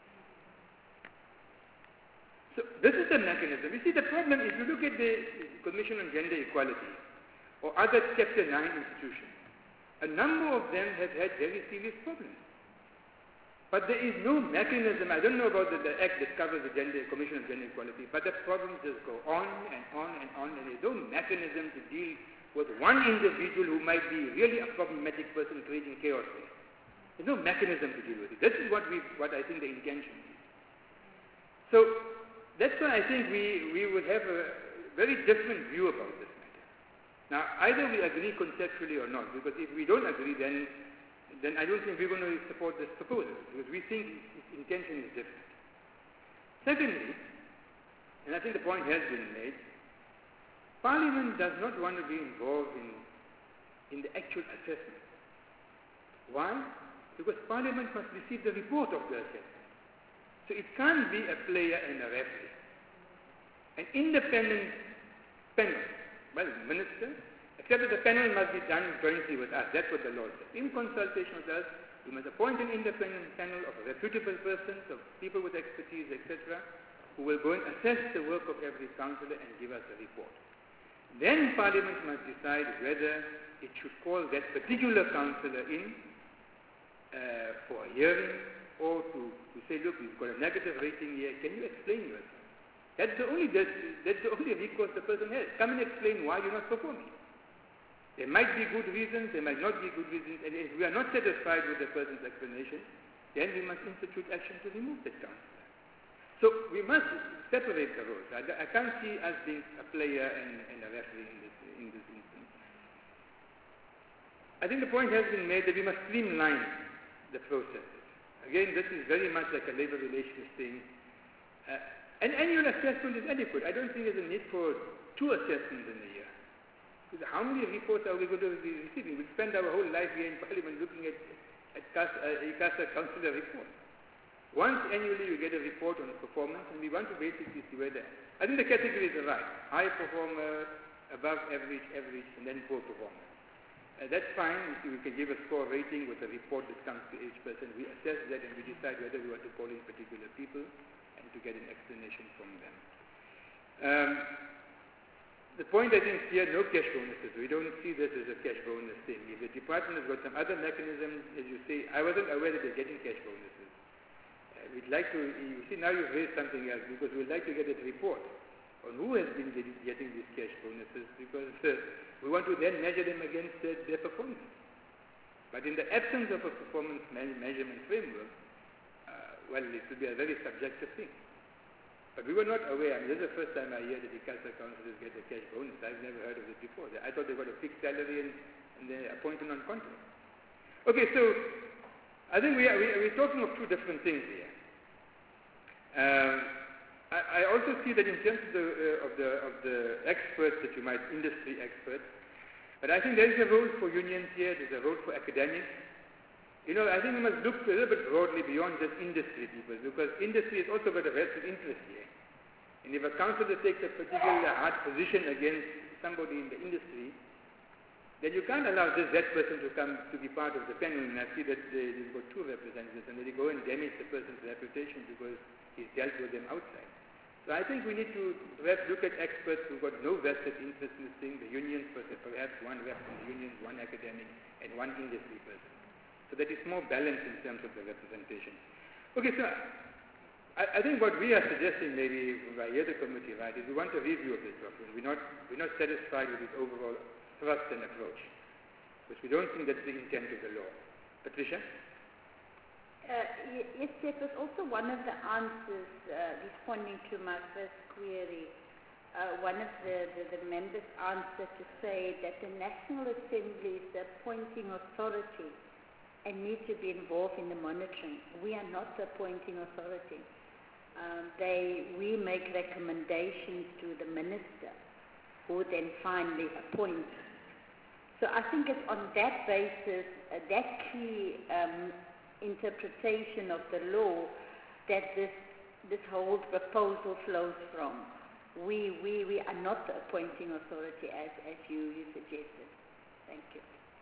Speaker 1: So this is the mechanism. You see, the problem, if you look at the Commission on Gender Equality or other Chapter 9 institutions, a number of them have had very serious problems. But there is no mechanism. I don't know about the act that covers the Commission on Gender Equality, but the problems just go on and on and on, and there's no mechanism to deal with one individual who might be really a problematic person creating chaos there. There's no mechanism to deal with it. This is what I think the intention is. So that's why I think we would have a very different view about this matter. Now, either we agree conceptually or not, because if we don't agree, then I don't think we're going to support this proposal, because we think its intention is different. Secondly, and I think the point has been made, Parliament does not want to be involved in the actual assessment. Why? Because Parliament must receive the report of the assessment. So it can't be a player and a referee. An independent panel, well, minister, except that the panel must be done jointly with us. That's what the law says. In consultation with us, we must appoint an independent panel of reputable persons, of people with expertise, etc., who will go and assess the work of every councillor and give us a report. Then Parliament must decide whether it should call that particular councillor in for a hearing, or to say, look, we've got a negative rating here, can you explain yourself? That's the only recourse the person has. Come and explain why you're not performing. There might be good reasons, there might not be good reasons, and if we are not satisfied with the person's explanation, then we must institute action to remove that counsellor. So we must separate the roles. I can't see us being a player and a referee in this instance. I think the point has been made that we must streamline the processes. Again, this is very much like a labor relations thing. An annual assessment is adequate. I don't think there's a need for 2 assessments in a year. Because how many reports are we going to be receiving? We spend our whole life here in Parliament looking at ICASA councillor report. Once annually we get a report on performance, and we want to basically see whether, I think the categories are right. High performer, above average, and then poor performer. That's fine. We can give a score rating with a report that comes to each person. We assess that and we decide whether we want to call in particular people and to get an explanation from them. The point I think here, no cash bonuses. We don't see this as a cash bonus thing. If the department has got some other mechanism, as you say, I wasn't aware that they're getting cash bonuses. We'd like to, you see now you've raised something else, because we'd like to get a report on who has been getting these cash bonuses, because we want to then measure them against their performance. But in the absence of a performance measurement framework, well, it would be a very subjective thing. But we were not aware. I mean, this is the first time I hear that the ICASA councillors get a cash bonus. I've never heard of it before. I thought they got a fixed salary and they're appointed on contract. Okay, so I think we're talking of 2 different things here. I also see that in terms of the experts that you might, industry experts, but I think there is a role for unions here, there's a role for academics. You know, I think we must look a little bit broadly beyond just industry people, because industry has also got a vested interest here. And if a councillor takes a particularly hard position against somebody in the industry, then you can't allow that person to come to be part of the panel. And I see that they've got 2 representatives, and they go and damage the person's reputation because he's dealt with them outside. So I think we need to perhaps look at experts who've got no vested interest in this thing, the unions, perhaps 1 rep from the unions, 1 academic, and 1 industry person. So that it's more balanced in terms of the representation. Okay, so I think what we are suggesting, maybe if I hear the committee right, is we want a review of this document. We're not satisfied with its overall thrust and approach, because we don't think that's the intent of the law. Patricia?
Speaker 4: Yes, that was also one of the answers responding to my first query. One of the members answered to say that the National Assembly is the appointing authority and need to be involved in the monitoring. We are not the appointing authority. We make recommendations to the minister, who then finally appoints. So I think it's on that basis, that key interpretation of the law, that this whole proposal flows from. We are not the appointing authority as you suggested. Thank you.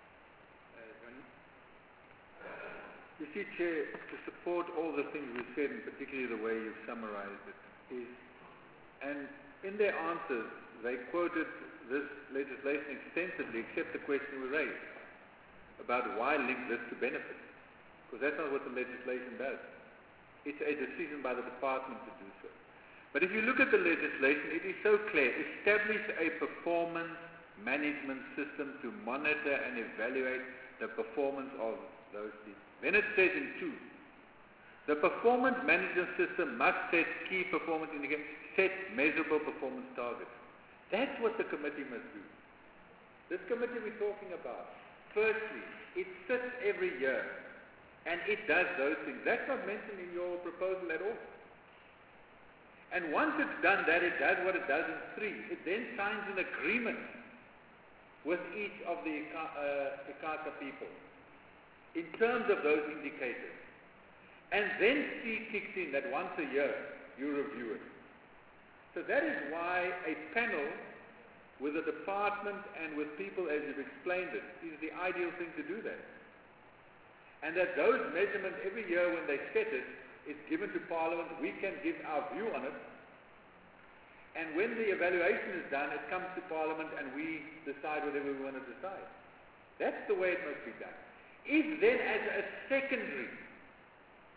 Speaker 5: You see, Chair, to support all the things we've said, and particularly the way you've summarized it, and in their answers, they quoted this legislation extensively, except the question we raised about why link this to benefits, because that's not what the legislation does. It's a decision by the department to do so. But if you look at the legislation, it is so clear. Establish a performance management system to monitor and evaluate the performance of those people. Then it says in 2, the performance management system must set key performance indicators, set measurable performance targets. That's what the committee must do. This committee we're talking about, firstly, it sits every year and it does those things. That's not mentioned in your proposal at all. And once it's done that, it does what it does in 3. It then signs an agreement with each of the ICASA people in terms of those indicators. And then C kicks in that once a year you review it. So that is why a panel with a department and with people, as you've explained it, is the ideal thing to do that. And that those measurements every year when they set it, it's given to Parliament, we can give our view on it, and when the evaluation is done, it comes to Parliament and we decide whatever we want to decide. That's the way it must be done. If then as a secondary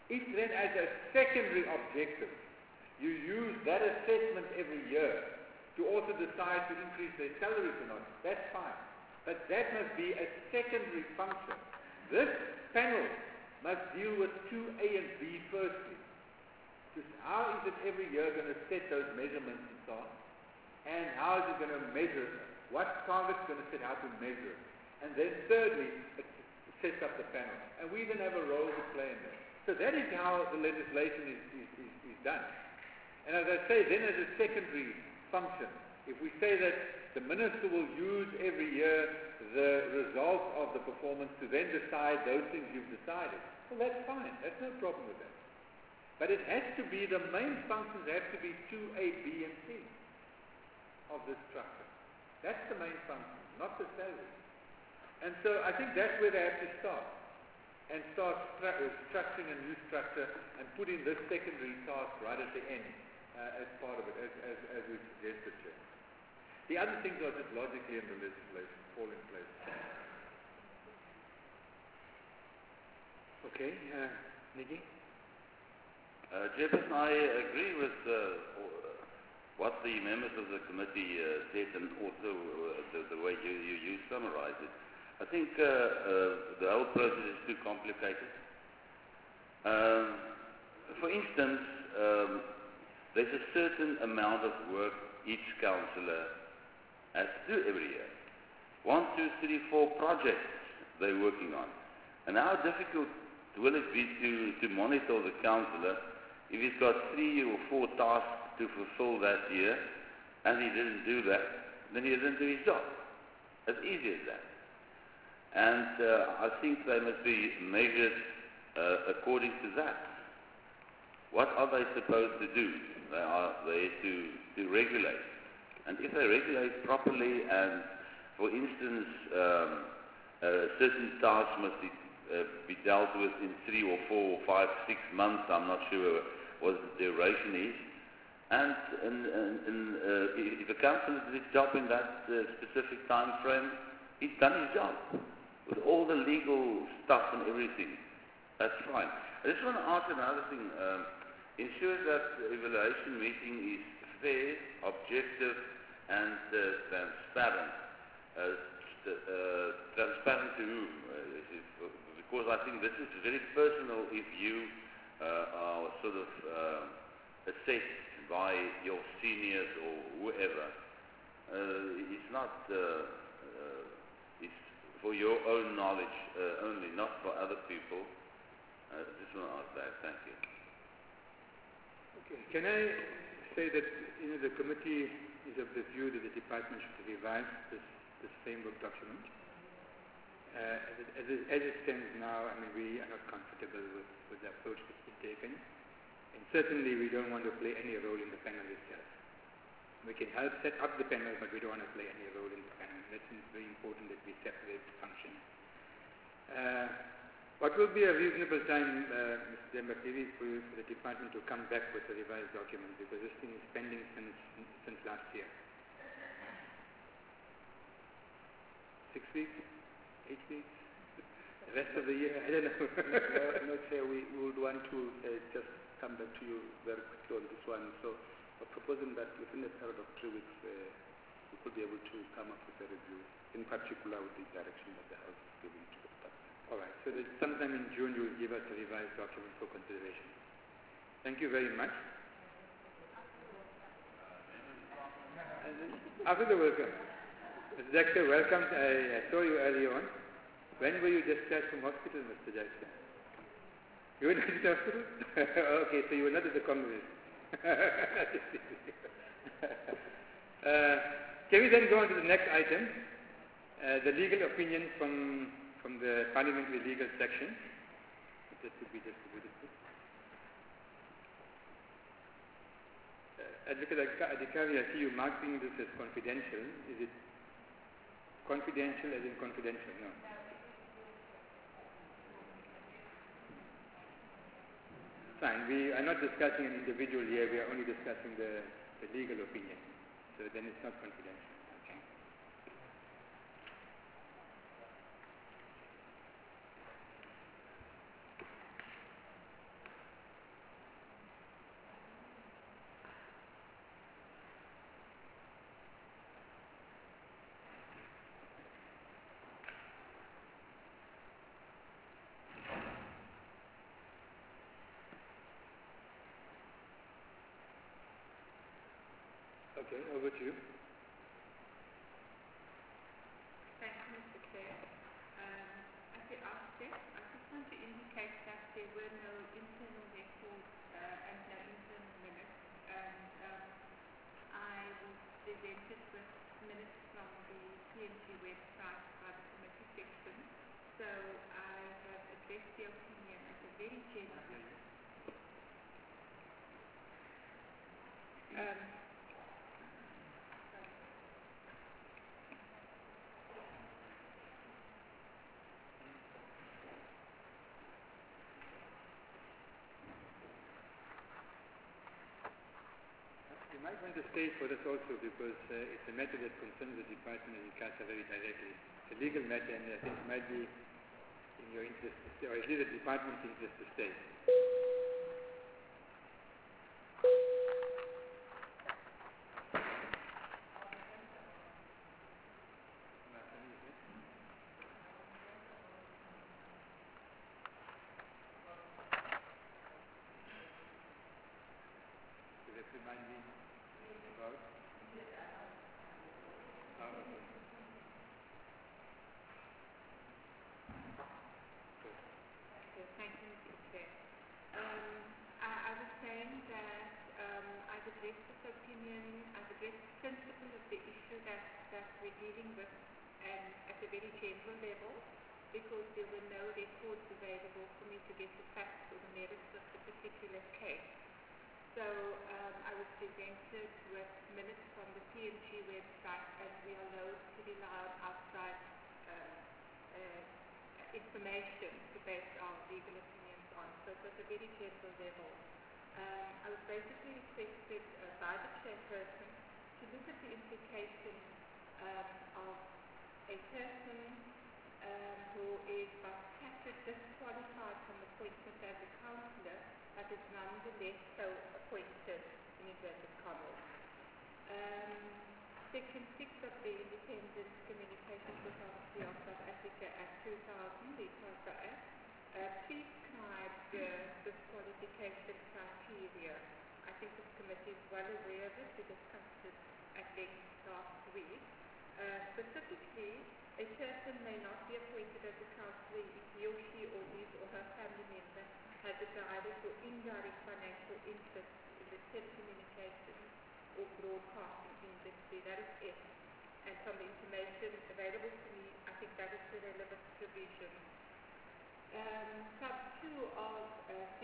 Speaker 5: If then as a secondary objective, you use that assessment every year to also decide to increase their salaries or not, that's fine. But that must be a secondary function. This panel must deal with 2A and B firstly. Just how is it every year going to set those measurements and so on? And how is it going to measure it? What target's going to set how to measure it? And then thirdly, it sets up the panel. And we then have a role to play in that. So that is how the legislation is done. And as I say, then as a secondary function, if we say that the minister will use every year the results of the performance to then decide those things you've decided, well, that's fine. That's no problem with that. But it has to be, the main functions have to be 2A, B, and C of this structure. That's the main function, not the salary. And so I think that's where they have to start. And start structuring a new structure and putting this secondary task right at the end as part of it, as we suggested here. The other things are just logically in the legislation, fall in place. Okay, Nikki?
Speaker 8: Chairperson, I agree with what the members of the committee said and also the way you summarized it. I think the whole process is too complicated. For instance, there's a certain amount of work each councillor has to do every year. 1, 2, 3, 4 projects they're working on. And how difficult will it be to monitor the councillor if he's got 3 or 4 tasks to fulfill that year and he didn't do that, then he didn't do his job. As easy as that. And I think they must be measured according to that. What are they supposed to do? They are there to regulate. And if they regulate properly and, for instance, certain tasks must be dealt with in 3 or 4 or 5, 6 months, I'm not sure what the duration is. And if a councillor did his job in that specific time frame, he's done his job with all the legal stuff and everything. That's fine. I just want to ask another thing. Ensure that the evaluation meeting is fair, objective, and transparent. Transparent to whom? Because I think this is very personal if you are sort of assessed by your seniors or whoever. It's not, it's for your own knowledge only, not for other people. I just want to ask that. Thank you.
Speaker 1: Okay. Can I say that the committee is of the view that the department should revise this framework document? As it stands now, I mean, we are not comfortable with the approach that's been taken. And certainly we don't want to play any role in the panel itself. We can help set up the panel, but we don't want to play any role in the panel. That's very important that we separate the function. What will be a reasonable time, Mr. Dembakiri, for the department to come back with a revised document? Because this thing is pending since last year. 6 weeks? 8 weeks? The rest of the year? I don't know.
Speaker 2: No, Chair, we would want to just come back to you very quickly on this one. So we're proposing that within a period of 3 weeks, we could be able to come up with a review, in particular with the direction that the House is giving to the department.
Speaker 1: All right. So that sometime in June you will give us a revised document for consideration. Thank you very much. After the welcome. Mr. Jackson, welcome. I saw you earlier on. When were you discharged from hospital, Mr. Jackson? You were not in the hospital? Okay, so you were not at the Congress. Can we then go on to the next item? The legal opinion from the Parliamentary Legal Section. That would be distributed. Advocate Adhikari, I see you marking this as confidential. Is it confidential as in confidential? No. Fine. We are not discussing an individual here. We are only discussing the legal opinion. So then it's not confidential. Okay. Okay, over to you.
Speaker 3: Thank you, Mr. Chair. At the outset, I just want to indicate that there were no internal records and no internal minutes, and I was presented with minutes from the PNG website by the committee section, so I have addressed the opinion as a very general.
Speaker 1: You might want to stay for this also because it's a matter that concerns the Department of Agriculture very directly. It's a legal matter and I think it might be in your interest to stay, or at least the Department's interest to stay. Does that remind me about?
Speaker 3: Okay, thank you, Mr. Chair. I was saying that I've addressed this opinion, I've addressed the principle of the issue that we're dealing with and at a very general level because there were no records available for me to get the facts or the merits of the particular case. So I was presented with minutes from the PNG website and we are loath to rely on outside information to base our legal opinions on. So it was a very general level. I was basically requested by the chairperson to look at the implications of a person who is by statute disqualified from appointment as a councillor but is nonetheless so appointed in inverted commas. Section 6 of the Independent Communications Authority of South Africa Act 2000, the COSA Act, prescribes disqualification criteria. I think this committee is well aware of it. We discussed it at length last week. Specifically, a person may not be appointed as a councillor if he or she or his or her family member has a direct or indirect financial interest in the telecommunications or broadcasting industry. That is F. And from the information available to me, I think that is the relevant provision. Sub 2 of 6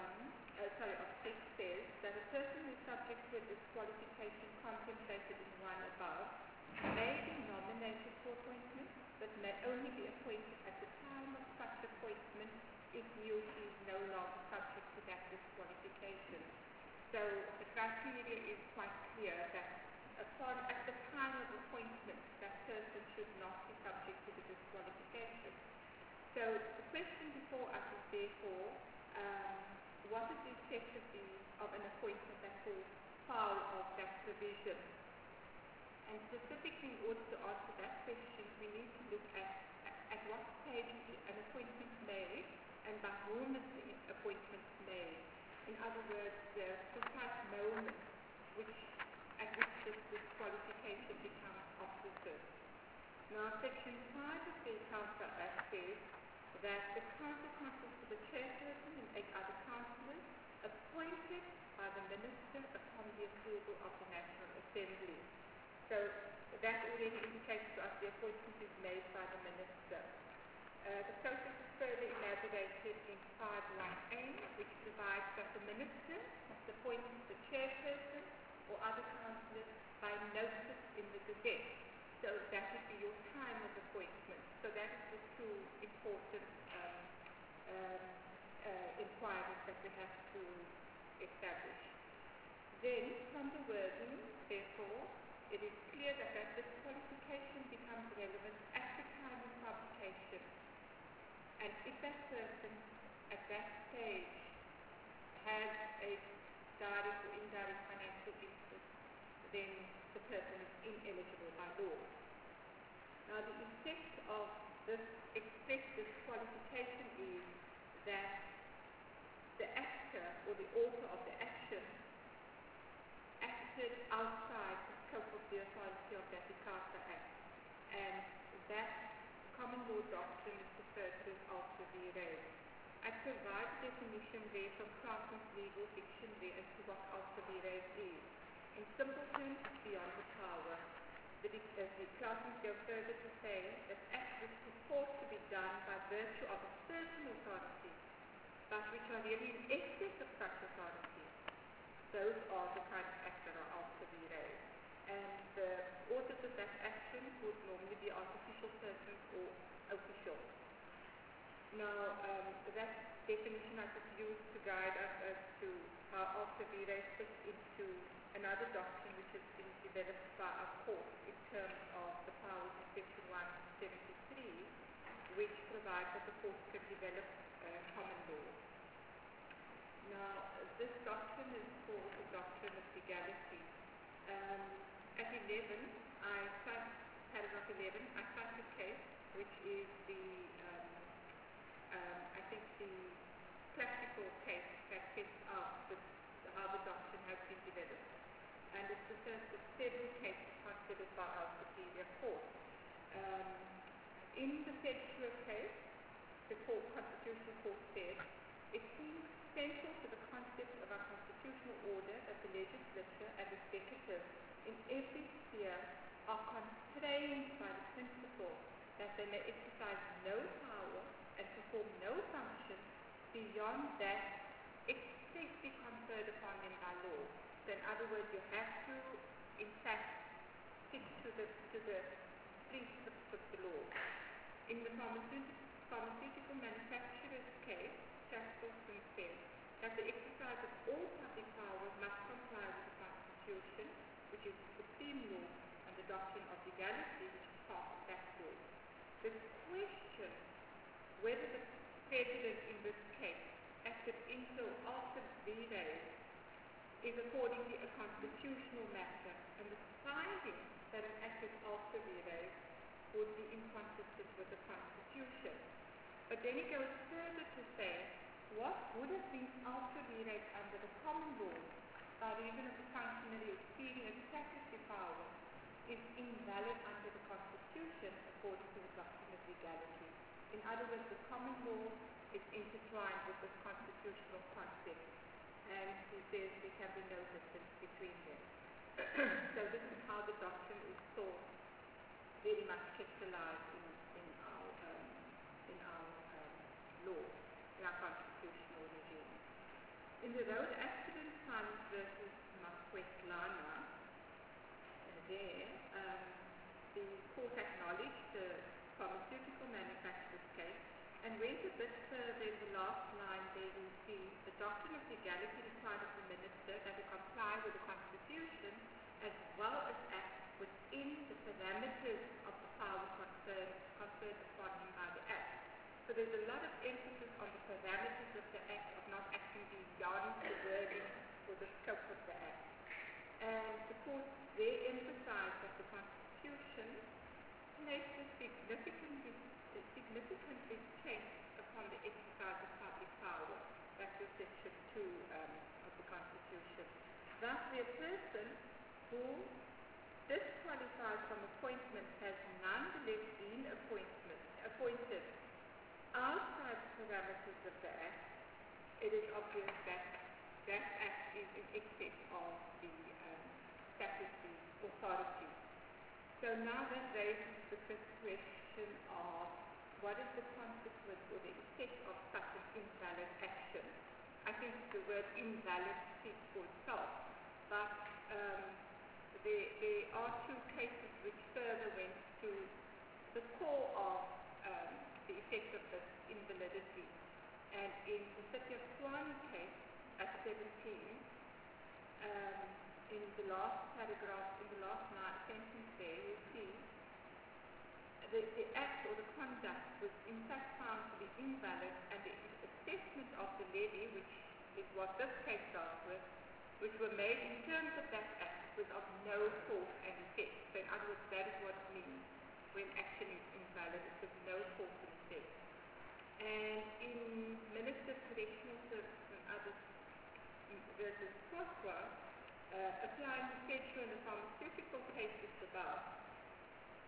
Speaker 3: says that a person who is subject to a disqualification contemplated in 1 above may be nominated for appointment, but may only be appointed at the time of such appointment if he or she is no longer subject to that disqualification. So the criteria is quite clear that at the time of appointment, that person should not be subject to the disqualification. So the question before us is therefore, what is the effect of an appointment that falls foul of that provision? And specifically, in order to answer that question, we need to look at what stage an appointment made and by whom is the appointment made. In other words, the precise moment at which this disqualification becomes operative. Now, Section 5 of the Council Act says that the council consists of the chairperson and 8 other councillors appointed by the minister upon the approval of the National Assembly. So that already indicates to us the appointment is made by the minister. The process is further elaborated in 5(1)(a), which provides that the minister must appoint the chairperson or other councillors by notice in the Gazette. So that would be your time of appointment. So that is the two important inquiries that we have to establish. Then, from the wording, therefore, it is clear that disqualification becomes relevant at the time of publication. And if that person at that stage has a direct or indirect financial interest, then the person is ineligible by law. Now, the effect of this express disqualification is that the actor or the author of the action acted outside the and that common law doctrine is referred to as ultra vires. I provide a definition there from Clarkson's Legal Dictionary as to what ultra vires is. In simple terms, beyond the power. The Clarksons go further to say that acts which purport to be done by virtue of a certain authority, but which are really in excess of such authority, those are the kind of acts that are ultra vires. And the authors of that action would normally be artificial persons or officials. Now, that definition I could use to guide us as to how ultra vires fits into another doctrine which has been developed by our court in terms of the powers of Section 173, which provides that the court can develop common law. Now, this doctrine is called the doctrine of legality. At 11, paragraph 11, I cite a case which is I think the classical case that sets out how the doctrine has been developed. And it's the first of several cases considered by our superior court. In the Federal case, the Constitutional Court said, it seems central to the concept of our constitutional order that the legislature and executive in every sphere are constrained by the principle that they may exercise no power and perform no function beyond that expressly conferred upon them by law. So in other words, you have to, in fact, stick to the precepts of the law. In the pharmaceutical manufacturer's case, Chastelson said that the exercise of all public powers must comply with the Constitution, which is the supreme law, and the doctrine of legality, which is part of that law. The question whether the President in this case acted inter ultra vires is accordingly a constitutional matter, and the finding that an act is ultra vires would be inconsistent with the Constitution. But then he goes further to say what would have been ultra vires under the common law by reason of the functionary exceeding a statutory power is invalid under the Constitution according to the doctrine of legality. In other words, the common law is intertwined with this constitutional concept, and he says there can be no difference between them. So this is how the doctrine is thought very much crystallized in our law, in our constitutional regime. In the road accident funds versus Marquette Lana, there the court acknowledged the pharmaceutical manufacturer's case and went a bit further in the last line there we see the doctrine of legality required of the minister that he comply with the Constitution as well as act within the parameters of the power conferred upon him by the Act. So there's a lot of emphasis on the parameters of the Act, of not acting beyond the wording or the scope of the Act. And the court there emphasized that the Constitution places significant restraint upon the exercise of public power. That's your section 2 of the Constitution. Thus, the person who disqualified from appointment has nonetheless been appointed outside the parameters of the Act. It is obvious that that Act is in excess of the statutory authority. So now that raises the question of what is the consequence or the effect of such an invalid action. I think the word invalid speaks for itself, but there are two cases which further went to the core of the effect of this invalidity. And in the City of Tshwane case at 17, in the last paragraph, in the last sentence there, you see the act or the conduct was in fact found to be invalid, and the assessment of the levy, which is what this case starts with, which were made in terms of that act, was of no force and effect. So in other words, that is what it means when action is invalid, it's of no force and effect. And in Minister of Correctional Services and others versus Prosper, applying the federal and the pharmaceutical cases above,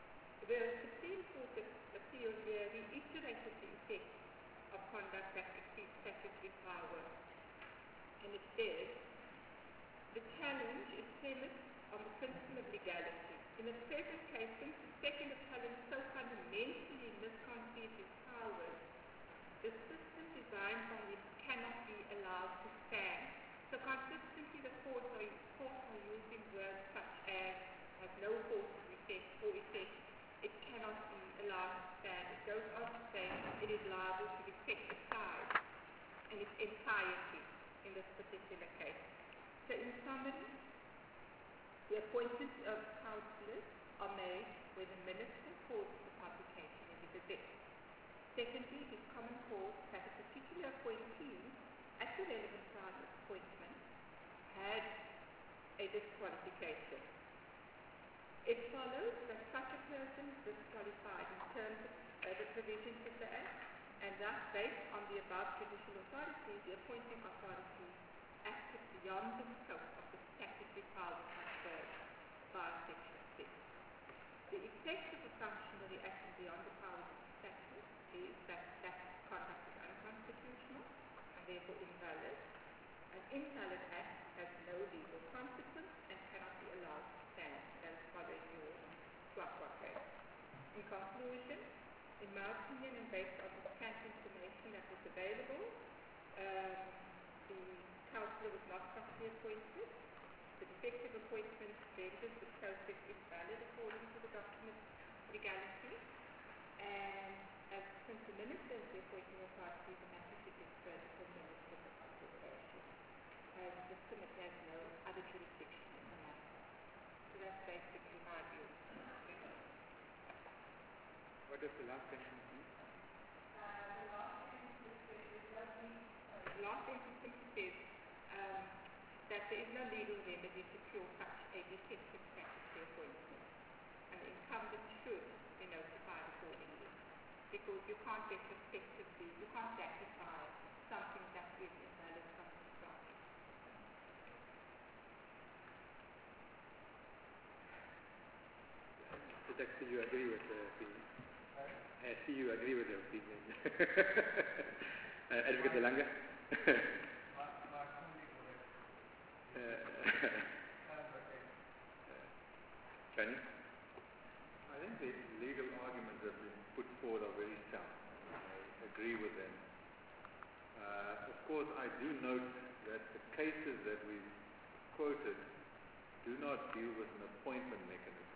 Speaker 3: The Supreme Court of Appeal here reiterated the effect of conduct that exceeds statutory power. And it says, the challenge is premised on the principle of legality. In the present case, since the second appellant so fundamentally misconceived his powers, the system designed for him cannot be allowed to stand. So consistently the courts are using words such as has no force of effect or effect. It cannot be allowed to stand. It goes on to say it is liable to be set aside in its entirety in this particular case. So in summary, the appointments of councillors are made when the minister calls for publication in the Gazette. Secondly, it is common cause that a particular appointee at the relevant time of appointment had a disqualification. It follows that such a person is disqualified in terms of the provisions of the Act, and thus, based on the above judicial authority, the appointing authority acted beyond the scope of the statutory power conferred by Section 6. The effect of the functionary acting beyond the powers of the statute is that conduct is unconstitutional and therefore invalid. An invalid act has no legal consequence and cannot be allowed to stand. That is following your Swakwa case. In conclusion, in my opinion and based on the scant information that was available, the councillor was not properly appointed. The defective appointment renders the process invalid according to the document legality, and as since the minister is the appointing authority, the matter should be referred to the minister for consultation, as the Senate has no other jurisdiction in the matter. So that's basically my view.
Speaker 1: What does the last sentence mean?
Speaker 3: The last sentence simply says that there is no legal remedy to cure such a defective statutory appointment, and the incumbent should be notified accordingly, because you can't retrospectively, you can't ratify something that is invalid from the start.
Speaker 1: So Dexter, you agree with the opinion? I see you agree with the opinion. Advocate Delanga? Johnny?
Speaker 5: I think the legal arguments that have been put forward are very sound. I agree with them. Of course, I do note that the cases that we've quoted do not deal with an appointment mechanism.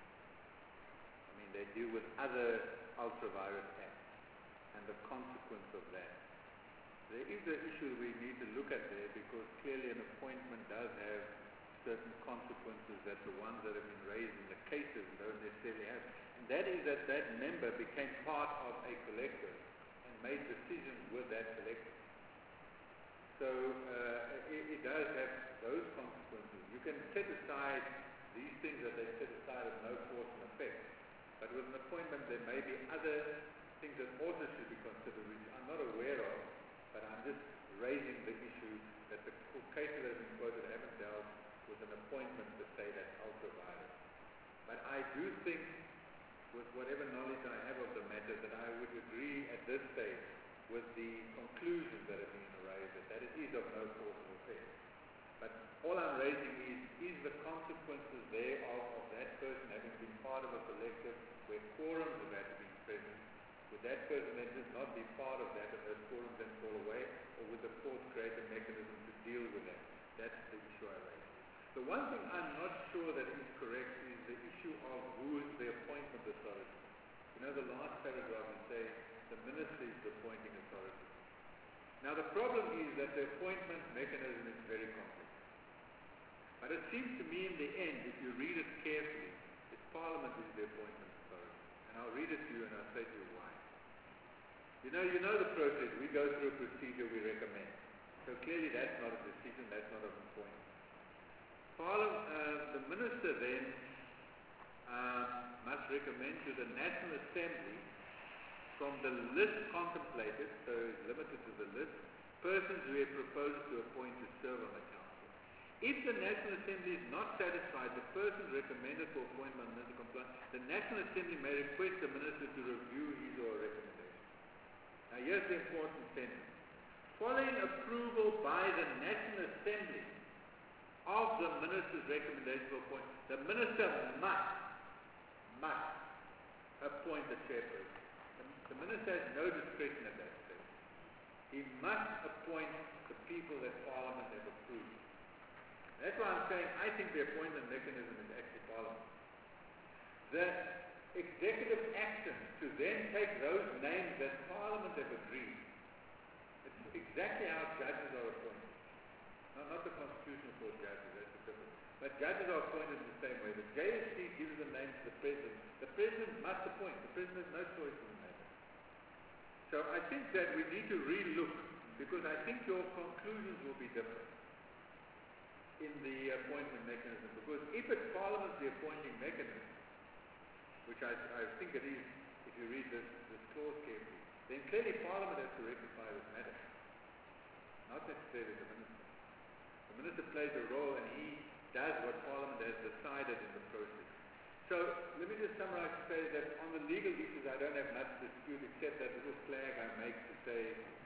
Speaker 5: I mean, they deal with other ultra-virus acts and the consequence of that. There is an issue we need to look at there, because clearly an appointment does have certain consequences that the ones that have been raised in the cases don't necessarily have. And that is that that member became part of a collective and made decisions with that collective. So it does have those consequences. You can set aside these things that they set aside as no force and effect. But with an appointment, there may be other things that also should be considered, which I'm not aware of, but I'm just raising the issue that the cases that have been quoted haven't dealt with an appointment to say that's ultra-virus. But I do think, with whatever knowledge I have of the matter, that I would agree at this stage with the conclusions that have been raised, that it is of no force or effect. But all I'm raising is the consequences thereof of that person having been part of a collective where quorums have had to be present. Would that person then just not be part of that and those quorums then fall away? Or would the court create a mechanism to deal with that? That's the issue I raise. The one thing I'm not sure that is correct is the issue of who is the appointment authority. You know, the last paragraph you say the minister is the appointing authority. Now the problem is that the appointment mechanism is very complex. But it seems to me in the end, if you read it carefully, it's Parliament is the appointment authority. And I'll read it to you and I'll say to you why. You know the process. We go through a procedure we recommend. So clearly that's not a decision, that's not an appointment. The minister then must recommend to the National Assembly from the list contemplated, so it's limited to the list, persons who have proposed to appoint to serve on the council. If the National Assembly is not satisfied, the person recommended for appointment by Minister Compliance, the National Assembly may request the Minister to review his or her recommendation. Now here's the important sentence. Following approval by the National Assembly of the Minister's recommendation for appointment, the Minister must appoint the chairperson. The Minister has no discretion at that stage. He must appoint the people that Parliament has approved. That's why I'm saying I think the appointment mechanism is actually Parliament. The executive action to then take those names that Parliament have agreed. It's exactly how judges are appointed. Not the constitutional court judges, that's the difference. But judges are appointed in the same way. The JSC gives the names to the President. The President must appoint. The President has no choice in the matter. So I think that we need to re-look, because I think your conclusions will be different in the appointment mechanism. Because if it's Parliament the appointing mechanism, which I think it is if you read this clause carefully, then clearly Parliament has to rectify this matter. Not necessarily the Minister. The Minister plays a role and he does what Parliament has decided in the process. So let me just summarize to say that on the legal issues I don't have much to dispute except that little flag I make to say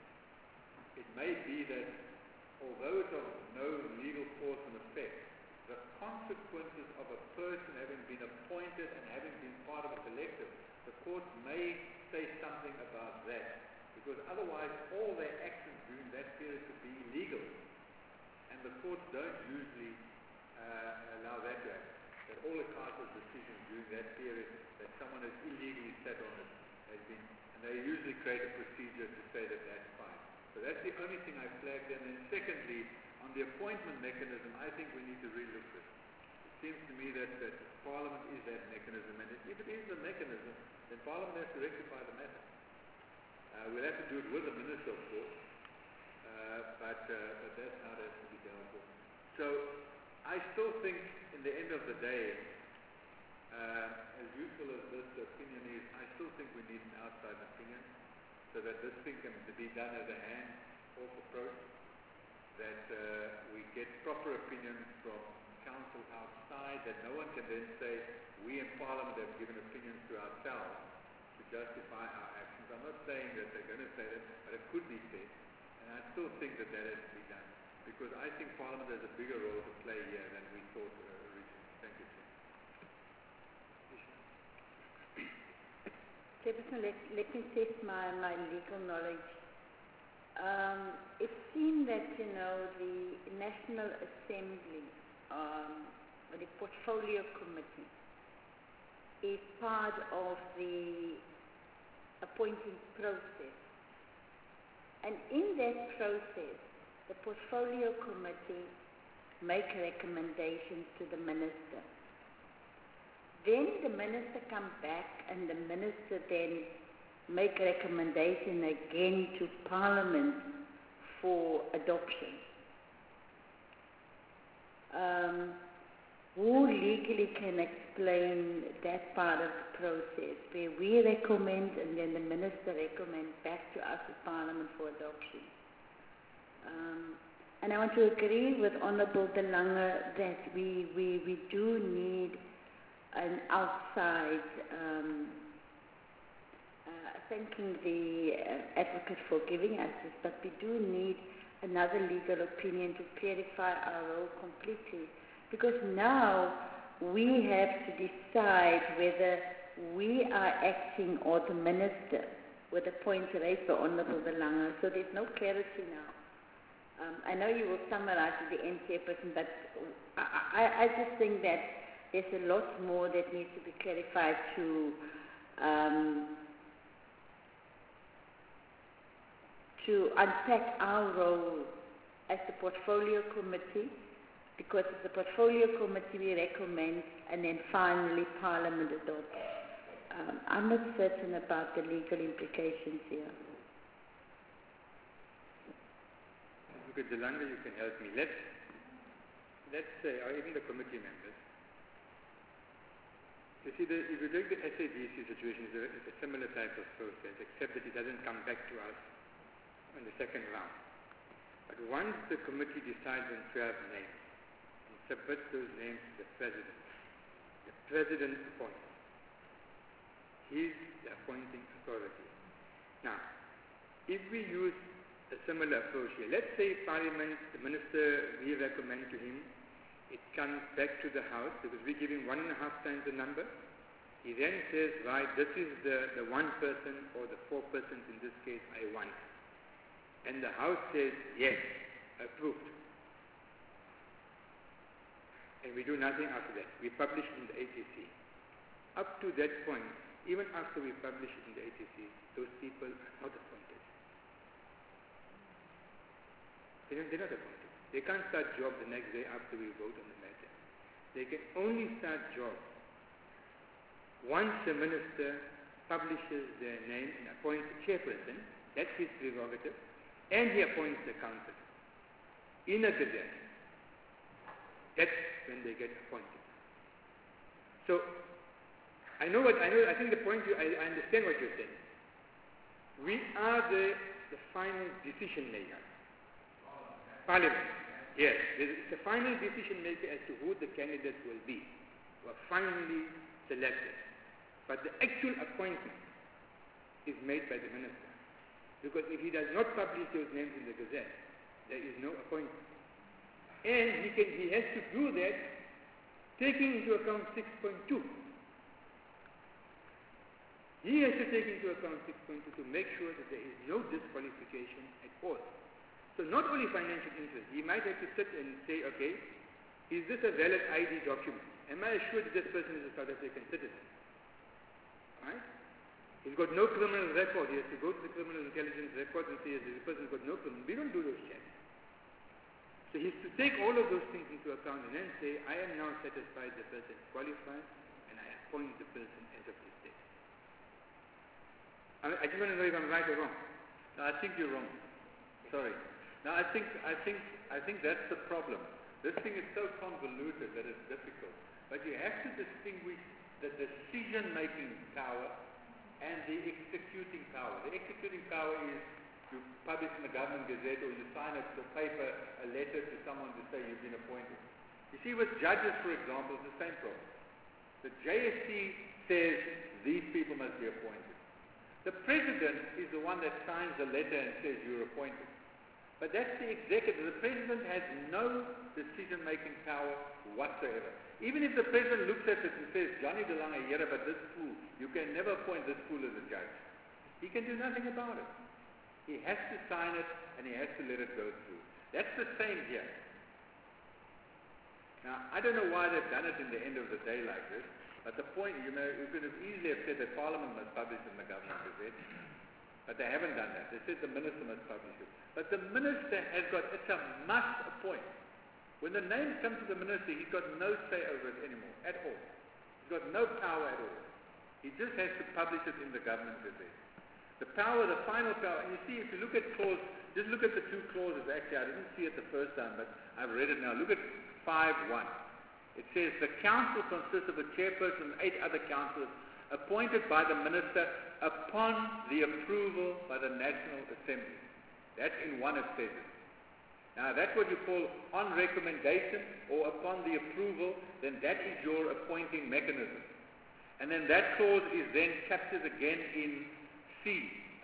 Speaker 5: it may be that although it's of no legal force and effect, the consequences of a person having been appointed and having been part of a collective, the court may say something about that, because otherwise all their actions during that period could be illegal, and the courts don't usually allow that to happen. That all the council's decisions during that period that someone has illegally sat on it has been, and they usually create a procedure to say that that's fine. So that's the only thing I flagged. And then secondly, on the appointment mechanism, I think we need to relook this. It seems to me that Parliament is that mechanism, and if it is the mechanism, then Parliament has to rectify the matter. We'll have to do it with the Minister, of course, but that's how it has to be dealt with. So I still think, in the end of the day, as useful as this opinion is, I still think we need an outside opinion, so that this thing can be done as a hands-off approach, that we get proper opinions from council outside, that no one can then say, we in Parliament have given opinions to ourselves to justify our actions. I'm not saying that they're going to say that, but it could be said, and I still think that that has to be done, because I think Parliament has a bigger role to play here than we thought originally. Thank you, Chair.
Speaker 4: Chairperson, let me test my legal knowledge. It seemed that, the National Assembly, or the Portfolio Committee, is part of the appointing process. And in that process, the Portfolio Committee make recommendations to the Minister. Then the Minister comes back and the Minister then make recommendation again to Parliament for adoption. Who legally can explain that part of the process where we recommend and then the Minister recommends back to us as Parliament for adoption? And I want to agree with Honourable De Lange that we do need an outside, thanking the advocate for giving us this, but we do need another legal opinion to clarify our role completely. Because now we have to decide whether we are acting or the Minister, with the points raised by Honourable De Lange. So there's no clarity now. I know you will summarize at the end, Chairperson, but I just think that there's a lot more that needs to be clarified to unpack our role as the Portfolio Committee, because it's the Portfolio Committee we recommend, and then finally Parliament adopts. I'm not certain about the legal implications here.
Speaker 1: Because De Lange, you can help me. Let's say, or even the committee members, you see, if you take the SADC situation, it's a similar type of process, except that it doesn't come back to us in the second round. But once the committee decides on 12 names, submit those names to the President. The President appoints. He's the appointing authority. Now, if we use a similar approach here, let's say Parliament, the Minister, we recommend to him, it comes back to the House because we give him 1.5 times the number. He then says, right, this is the one person or the 4 persons in this case I want. And the House says, yes, approved. And we do nothing after that. We publish in the ATC. Up to that point, even after we publish it in the ATC, those people are not appointed. They're not appointed. They can't start job the next day after we vote on the matter. They can only start job once the minister publishes their name and appoints a chairperson. That's his prerogative. And he appoints the council in a gazette. That's when they get appointed. So, I think the point I understand what you're saying. We are the final decision maker. Parliament. Yes, it's the final decision maker as to who the candidates will be, who are finally selected. But the actual appointment is made by the minister. Because if he does not publish those names in the Gazette, there is no appointment. And he has to do that taking into account 6.2. He has to take into account 6.2 to make sure that there is no disqualification at all. So not only financial interest, he might have to sit and say, okay, is this a valid ID document? Am I assured that this person is a South African citizen? Right? He's got no criminal record. He has to go to the criminal intelligence records and say, this person's got no criminal. We don't do those checks. So he has to take all of those things into account and then say, I am now satisfied the person is qualified and I appoint the person as of this date. I just want to know if I'm right or wrong.
Speaker 5: No, I think you're wrong. Sorry. No, I think that's the problem. This thing is so convoluted that it's difficult. But you have to distinguish the decision-making power and the executing power. The executing power is you publish in the Government Gazette or you sign a paper, a letter to someone to say you've been appointed. You see, with judges, for example, it's the same problem. The JSC says these people must be appointed. The President is the one that signs the letter and says you're appointed. But that's the executive. The President has no decision-making power whatsoever. Even if the President looks at it and says, Johnny de Lange, here, but this fool, you can never appoint this fool as a judge. He can do nothing about it. He has to sign it and he has to let it go through. That's the same here. Now, I don't know why they've done it in the end of the day like this, but the point, you could have easily have said that Parliament must publish in the Government Gazette, but they haven't done that. They said the Minister must publish it. But the Minister has got, it's a must appoint. When the names come to the Minister, he's got no say over it anymore, at all. He's got no power at all. He just has to publish it in the Government Gazette. The power, the final power, and you see, if you look at clause, just look at the 2 clauses, actually, I didn't see it the first time, but I've read it now. Look at 5.1. It says, the council consists of a chairperson and 8 other councillors appointed by the minister upon the approval by the National Assembly. That's in 1 it says it. Now that's what you call on recommendation or upon the approval, then that is your appointing mechanism. And then that clause is then captured again in C,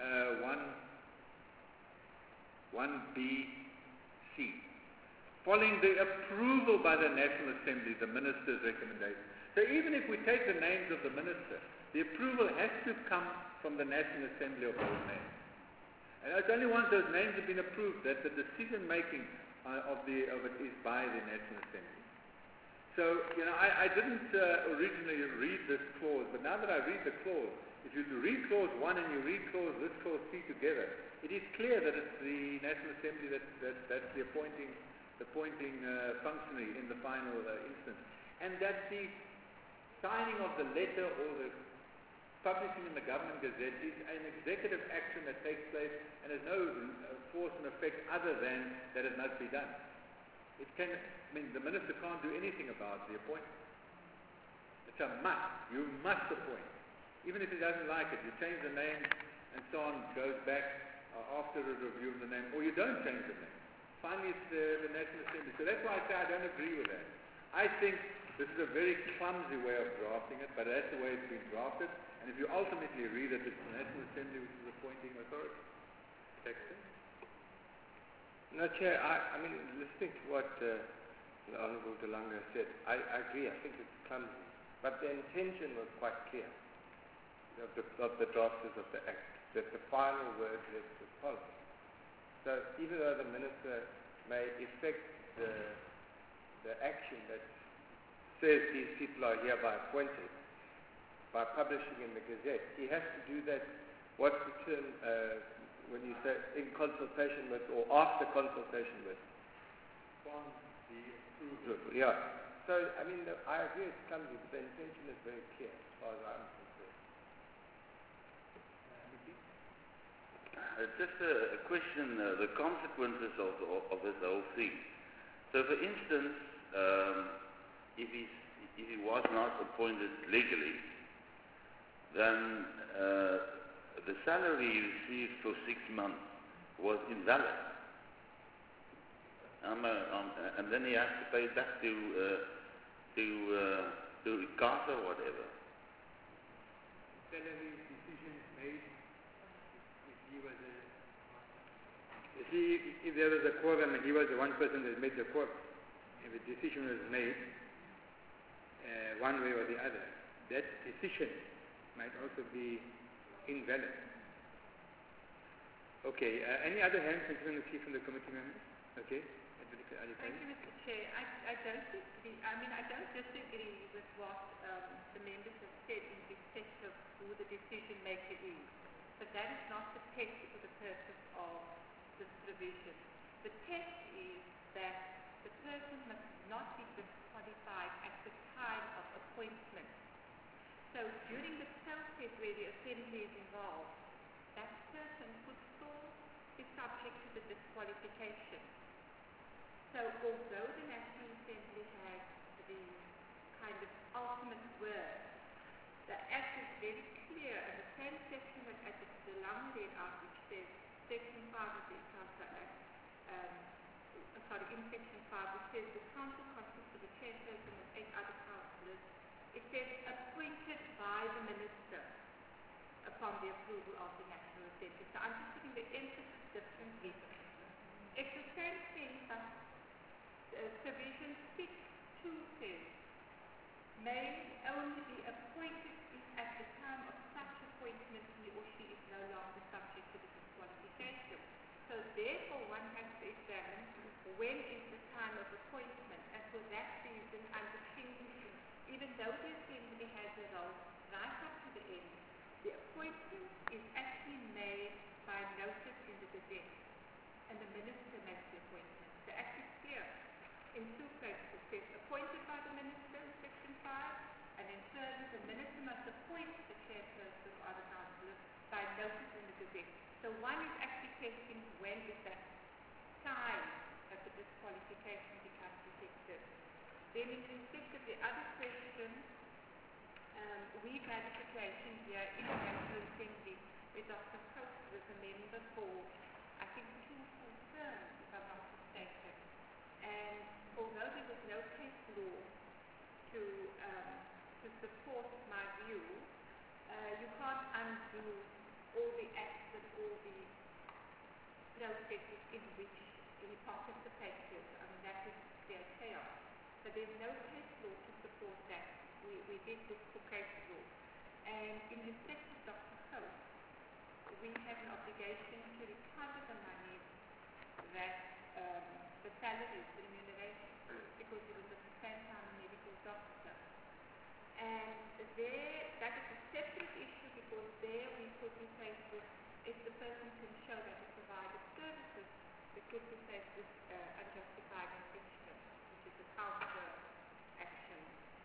Speaker 5: 1BC. Following the approval by the National Assembly, the minister's recommendation. So even if we take the names of the minister, the approval has to come from the National Assembly of those names. And it's only once those names have been approved that the decision-making of it is by the National Assembly. So, I didn't originally read this clause, but now that I read the clause, if you read clause 1 and you read this clause 3 together, it is clear that it's the National Assembly that's the appointing functionary in the final instance, and that the signing of the letter or the publishing in the Government Gazette is an executive action that takes place and has no force and effect other than that it must be done. The minister can't do anything about the appointment. It's a must. You must appoint. Even if he doesn't like it, you change the name and so on, goes back after a review of the name, or you don't change the name. Finally, it's the National Assembly. So that's why I say I don't agree with that. I think this is a very clumsy way of drafting it, but that's the way it's been drafted. And if you ultimately read it, it's the National Assembly which is appointing authority. Texas?
Speaker 9: No, Chair, I mean, listening to what the Honourable DeLange said, I agree. I think it's clumsy. But the intention was quite clear of the drafters of the Act, that the final word rests with Parliament. So even though the Minister may effect the action that says these people are hereby appointed by publishing in the Gazette, he has to do that, what's the term when you say in consultation with or after consultation with?
Speaker 5: Upon the approval.
Speaker 9: Yeah. So, I mean, I agree it's clumsy, but the intention is very clear as far as I'm concerned.
Speaker 8: Just a question, the consequences of this whole thing. So, for instance, if he was not appointed legally, then the salary he received for 6 months was invalid. And then he has to pay it back to ICASA or whatever.
Speaker 1: Salary decisions made if he was if there was a quorum and he was the one person that made the quorum, if a decision was made one way or the other, that decision might also be invalid. Okay, any other hands that you want to see from the committee members? Okay.
Speaker 3: Thank you, Mr. Chair. I don't disagree. I mean, I don't disagree with what the members have said in respect of who the decision maker is. But that is not the test for the purpose of this provision. The test is that the person must not be disqualified at the time of appointment. So during the process where the assembly is involved, that person could still be subject to the disqualification. So although the National Assembly has the kind of ultimate word, the Act is very clear, and the same section that at the long read out, which says Section 5 of the ICASA Act, in Section 5, it says the council consists of the chairperson and 8 other councillors. It says appointed by the minister upon the approval of the National Assembly. So I'm just putting the emphasis differently. It's the same thing, but provision 6.2 says may only be appointed if at the time of such appointment he or she is no longer subject to the disqualification. So therefore one has to examine when is the time of appointment, and for that reason under English, even though the Assembly has a role right up to the end, the appointment is actually made by notice in the Gazette, and the minister makes the appointment. The Act is clear. In 2 places it says appointed by the minister in Section 5, and in further the minister must appoint the chairperson or other councillors by notice in the Gazette. So one is actually testing when is that time that the disqualification becomes effective. Then in respect of the other question, we've had a situation here in the National Assembly where Dr. Coates was a member for, I think, 2 full terms, if I'm not mistaken. And although there was no case law to support my view, you can't undo all the acts and all the processes in which he participated. I mean, that is clear chaos. So there's no case law to support that. We did look for case law. And in respect of Dr. Coates, we have an obligation to recover the money that the salaries, the remuneration, because he was at the same time a medical doctor. And there, that is a separate issue, because there we could be faced with, if the person can show that he provided services, we could be faced with unjustified infringement, which is a counter action.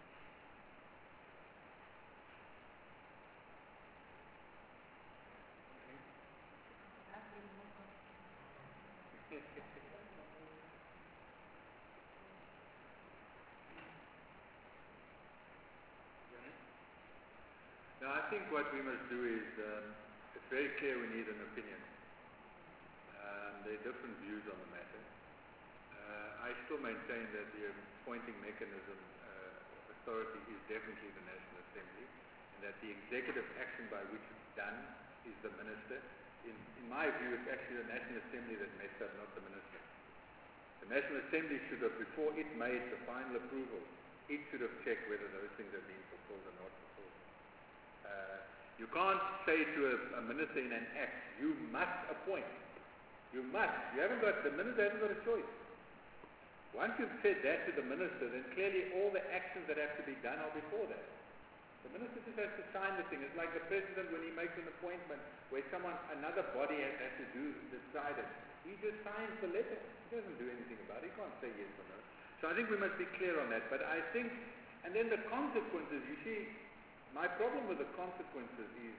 Speaker 5: Now, I think what we must do is, it's very clear we need an opinion. There are different views on the matter. I still maintain that the appointing mechanism authority is definitely the National Assembly, and that the executive action by which it's done is the minister. In my view, it's actually the National Assembly that messed up, not the minister. The National Assembly should have, before it made the final approval, it should have checked whether those things have been fulfilled or not fulfilled. You can't say to a minister in an act, you must appoint. You must. The minister hasn't got a choice. Once you've said that to the minister, then clearly all the actions that have to be done are before that. The minister just has to sign the thing. It's like the president when he makes an appointment where another body has to decide it. He just signs the letter. He doesn't do anything about it. He can't say yes or no. So I think we must be clear on that. But I think, and then the consequences, you see, my problem with the consequences is,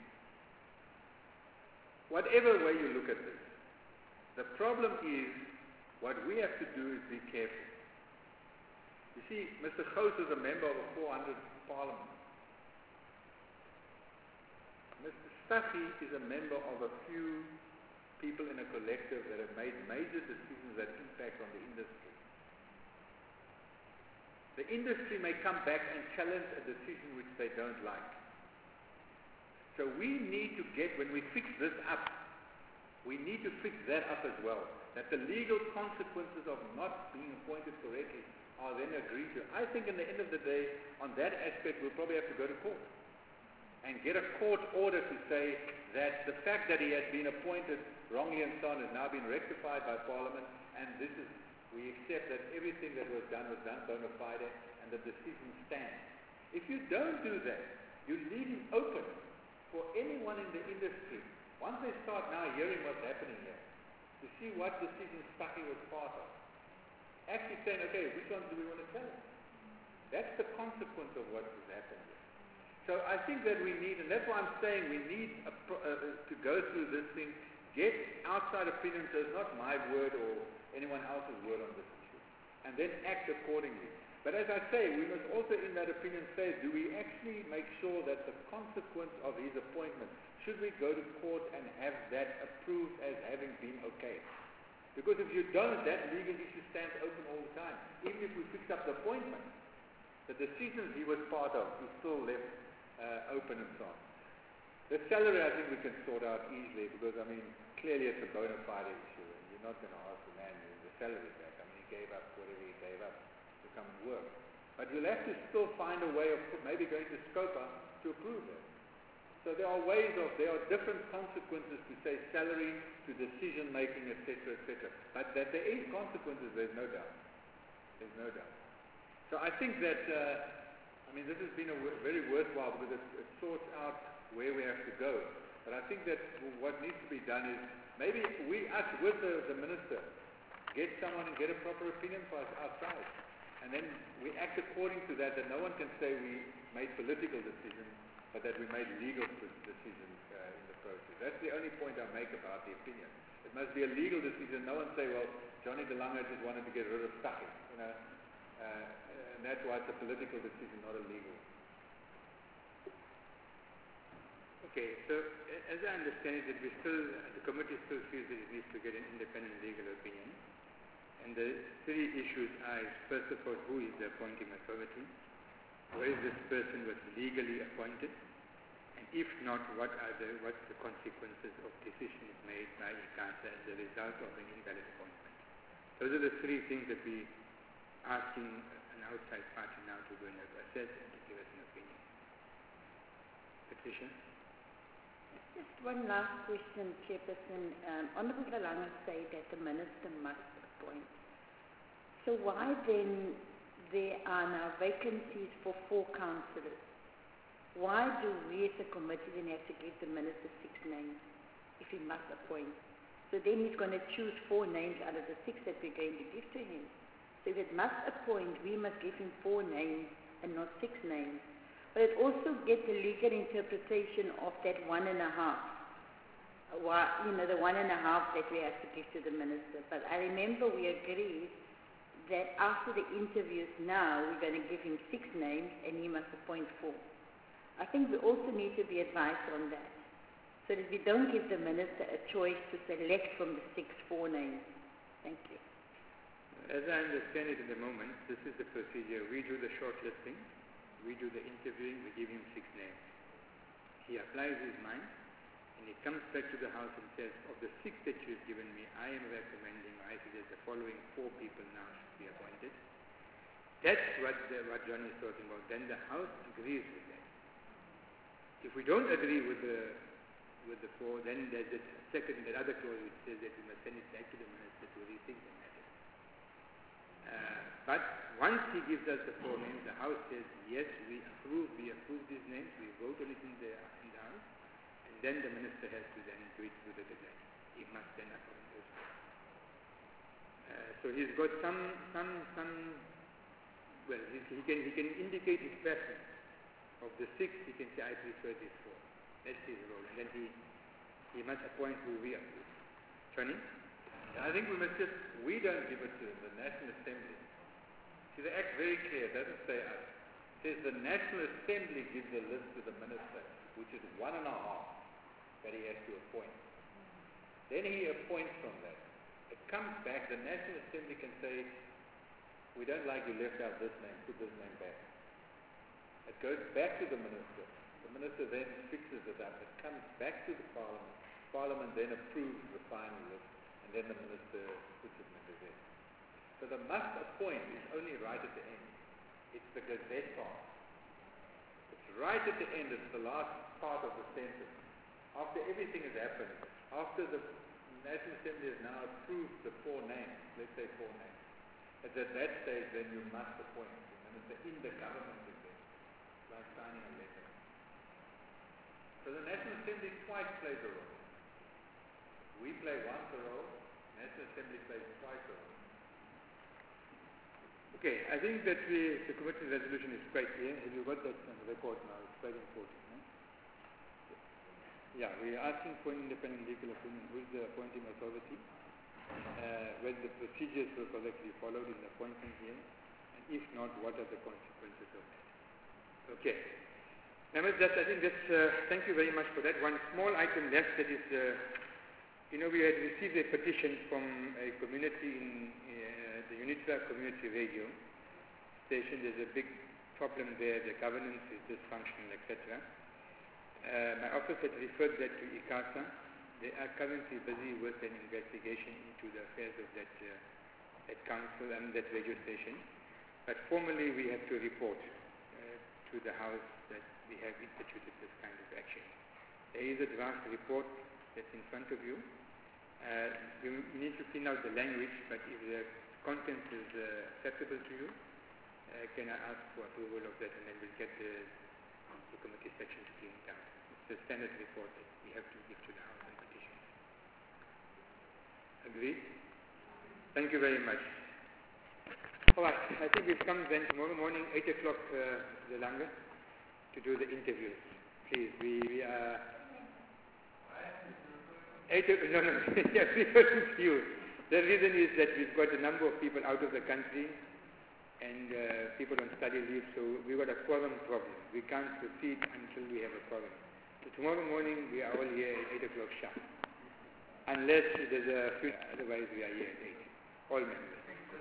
Speaker 5: whatever way you look at this, the problem is, what we have to do is be careful. You see, Mr. Gous is a member of a 400 parliament. Mr. Staffi is a member of a few people in a collective that have made major decisions that impact on the industry. The industry may come back and challenge a decision which they don't like. So we need to when we fix this up, we need to fix that up as well. That the legal consequences of not being appointed correctly are then agreed to. I think in the end of the day, on that aspect, we'll probably have to go to court and get a court order to say that the fact that he has been appointed wrongly and so on has now been rectified by Parliament, and we accept that everything that was done bona fide, and the decision stands. If you don't do that, you leave it open for anyone in the industry, once they start now hearing what's happening here, to see what decision Staffi was part of. Actually saying, okay, which ones do we want to tell him? That's the consequence of what has happened here. So I think that we need, and that's why I'm saying we need to go through this thing, get outside opinions, so it's not my word or anyone else's word on this issue, and then act accordingly. But as I say, we must also in that opinion say, do we actually make sure that the consequence of his appointment, should we go to court and have that approved as having been okay? Because if you don't, that legal issue stands open all the time. Even if we fix up the appointment, the decisions he was part of is still left open and so on. The salary I think we can sort out easily because, I mean, clearly it's a bona fide issue. And you're not going to ask the man the salary back. I mean, he gave up whatever he gave up to come and work. But you'll have to still find a way of maybe going to SCOPA to approve that. So there are different consequences to say salary, to decision making, etc., etc. But that there is consequences, there's no doubt. There's no doubt. So I think that, this has been a very worthwhile because it sorts out where we have to go. But I think that what needs to be done is maybe us with the minister, get someone and get a proper opinion for us outside. And then we act according to that no one can say we made political decisions, but that we made legal decisions in the process. That's the only point I make about the opinion. It must be a legal decision. No one say, well, Johnny De Lange just wanted to get rid of Staffi, and that's why it's a political decision, not a legal.
Speaker 1: Okay, so as I understand it, the committee still feels that it needs to get an independent legal opinion. And the three issues are, first of all, who is the appointing authority? Where is this person was legally appointed? And if not, what's the consequences of decisions made by ICASA as a result of an invalid appointment? Those are the three things that we are asking an outside party now to go and assess and to give us an opinion. Patricia?
Speaker 4: Just one last question, Chairperson. Honourable De Lange say that the minister must appoint. So why then there are now vacancies for 4 councillors? Why do we as a committee then have to give the minister 6 names if he must appoint? So then he's going to choose 4 names out of the 6 that we're going to give to him. So if it must appoint, we must give him 4 names and not 6 names. But it also gets the legal interpretation of that 1.5. The 1.5 that we have to give to the minister. But I remember we agreed that after the interviews now, we're going to give him 6 names and he must appoint 4. I think we also need to be advised on that, so that we don't give the minister a choice to select from the 4 names. Thank you.
Speaker 1: As I understand it at the moment, this is the procedure. We do the shortlisting, we do the interviewing, we give him 6 names. He applies his mind, and he comes back to the house and says, of the 6 that you've given me, I am recommending, I suggest the following 4 people now should be appointed. That's what John is talking about. Then the house agrees with that. If we don't agree with the 4, then there's that other clause which says that we must send it back to the minister to rethink the matter. But once he gives us the 4 names, the house says, yes, we approve these names, we vote on it in the house, and then the minister has to then do it through the gazette. He must then appoint those 4. So he's got some well, he can indicate his preference. Of the 6, he can say, I prefer these 4. That's his role. And then he must appoint who we approve. Johnny?
Speaker 5: I think we don't give it to the National Assembly. See, the Act very clear, it doesn't say us. It says the National Assembly gives a list to the minister, which is 1.5 that he has to appoint. Then he appoints from that. It comes back, the National Assembly can say, we don't like you left out this name, put this name back. It goes back to the minister. The minister then fixes it up. It comes back to the Parliament. Parliament then approves the final list, and then the minister puts it in the Gazette. So the must appoint is only right at the end. It's the Gazette part. It's right at the end. It's the last part of the sentence. After everything has happened, after the National Assembly has now approved the 4 names, let's say 4 names, at that stage, then you must appoint the minister in the government Gazette, like signing a letter. So the National Assembly twice plays a role. We play once a role, National Assembly plays twice a role.
Speaker 1: Okay, I think that the committee resolution is quite clear. Have you got that on the record now? It's quite important. No? Yeah, we are asking for an independent legal opinion. Who is the appointing authority? Whether the procedures were correctly followed in the appointment here, and if not, what are the consequences of that? Okay. Now, I think that's, thank you very much for that. One small item left, that is, we had received a petition from a community in the UNITRA community radio station. There's a big problem there, the governance is dysfunctional, etc. My office had referred that to ICASA. They are currently busy with an investigation into the affairs of that council and that radio station. But formally we have to report to the House that we have instituted this kind of action. There is a draft report that's in front of you. You need to clean out the language, but if the content is acceptable to you, can I ask for approval of that, and then we'll get the committee section to clean it out. It's a standard report that we have to give to the House. Agreed? Thank you very much. All right, I think we've come then tomorrow morning, 8 o'clock, Zelanga, to do the interviews. Please, we are... 8 o'clock, no, yeah, referring to you. The reason is that we've got a number of people out of the country and people on study leave, so we've got a quorum problem. We can't proceed until we have a quorum. So tomorrow morning, we are all here at 8 o'clock sharp. Unless there's a few, otherwise we are here at 8. All members.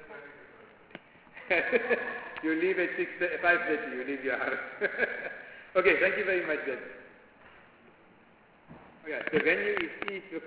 Speaker 1: You leave at 5:30, you leave your house. Okay, thank you very much then. Okay, the venue is East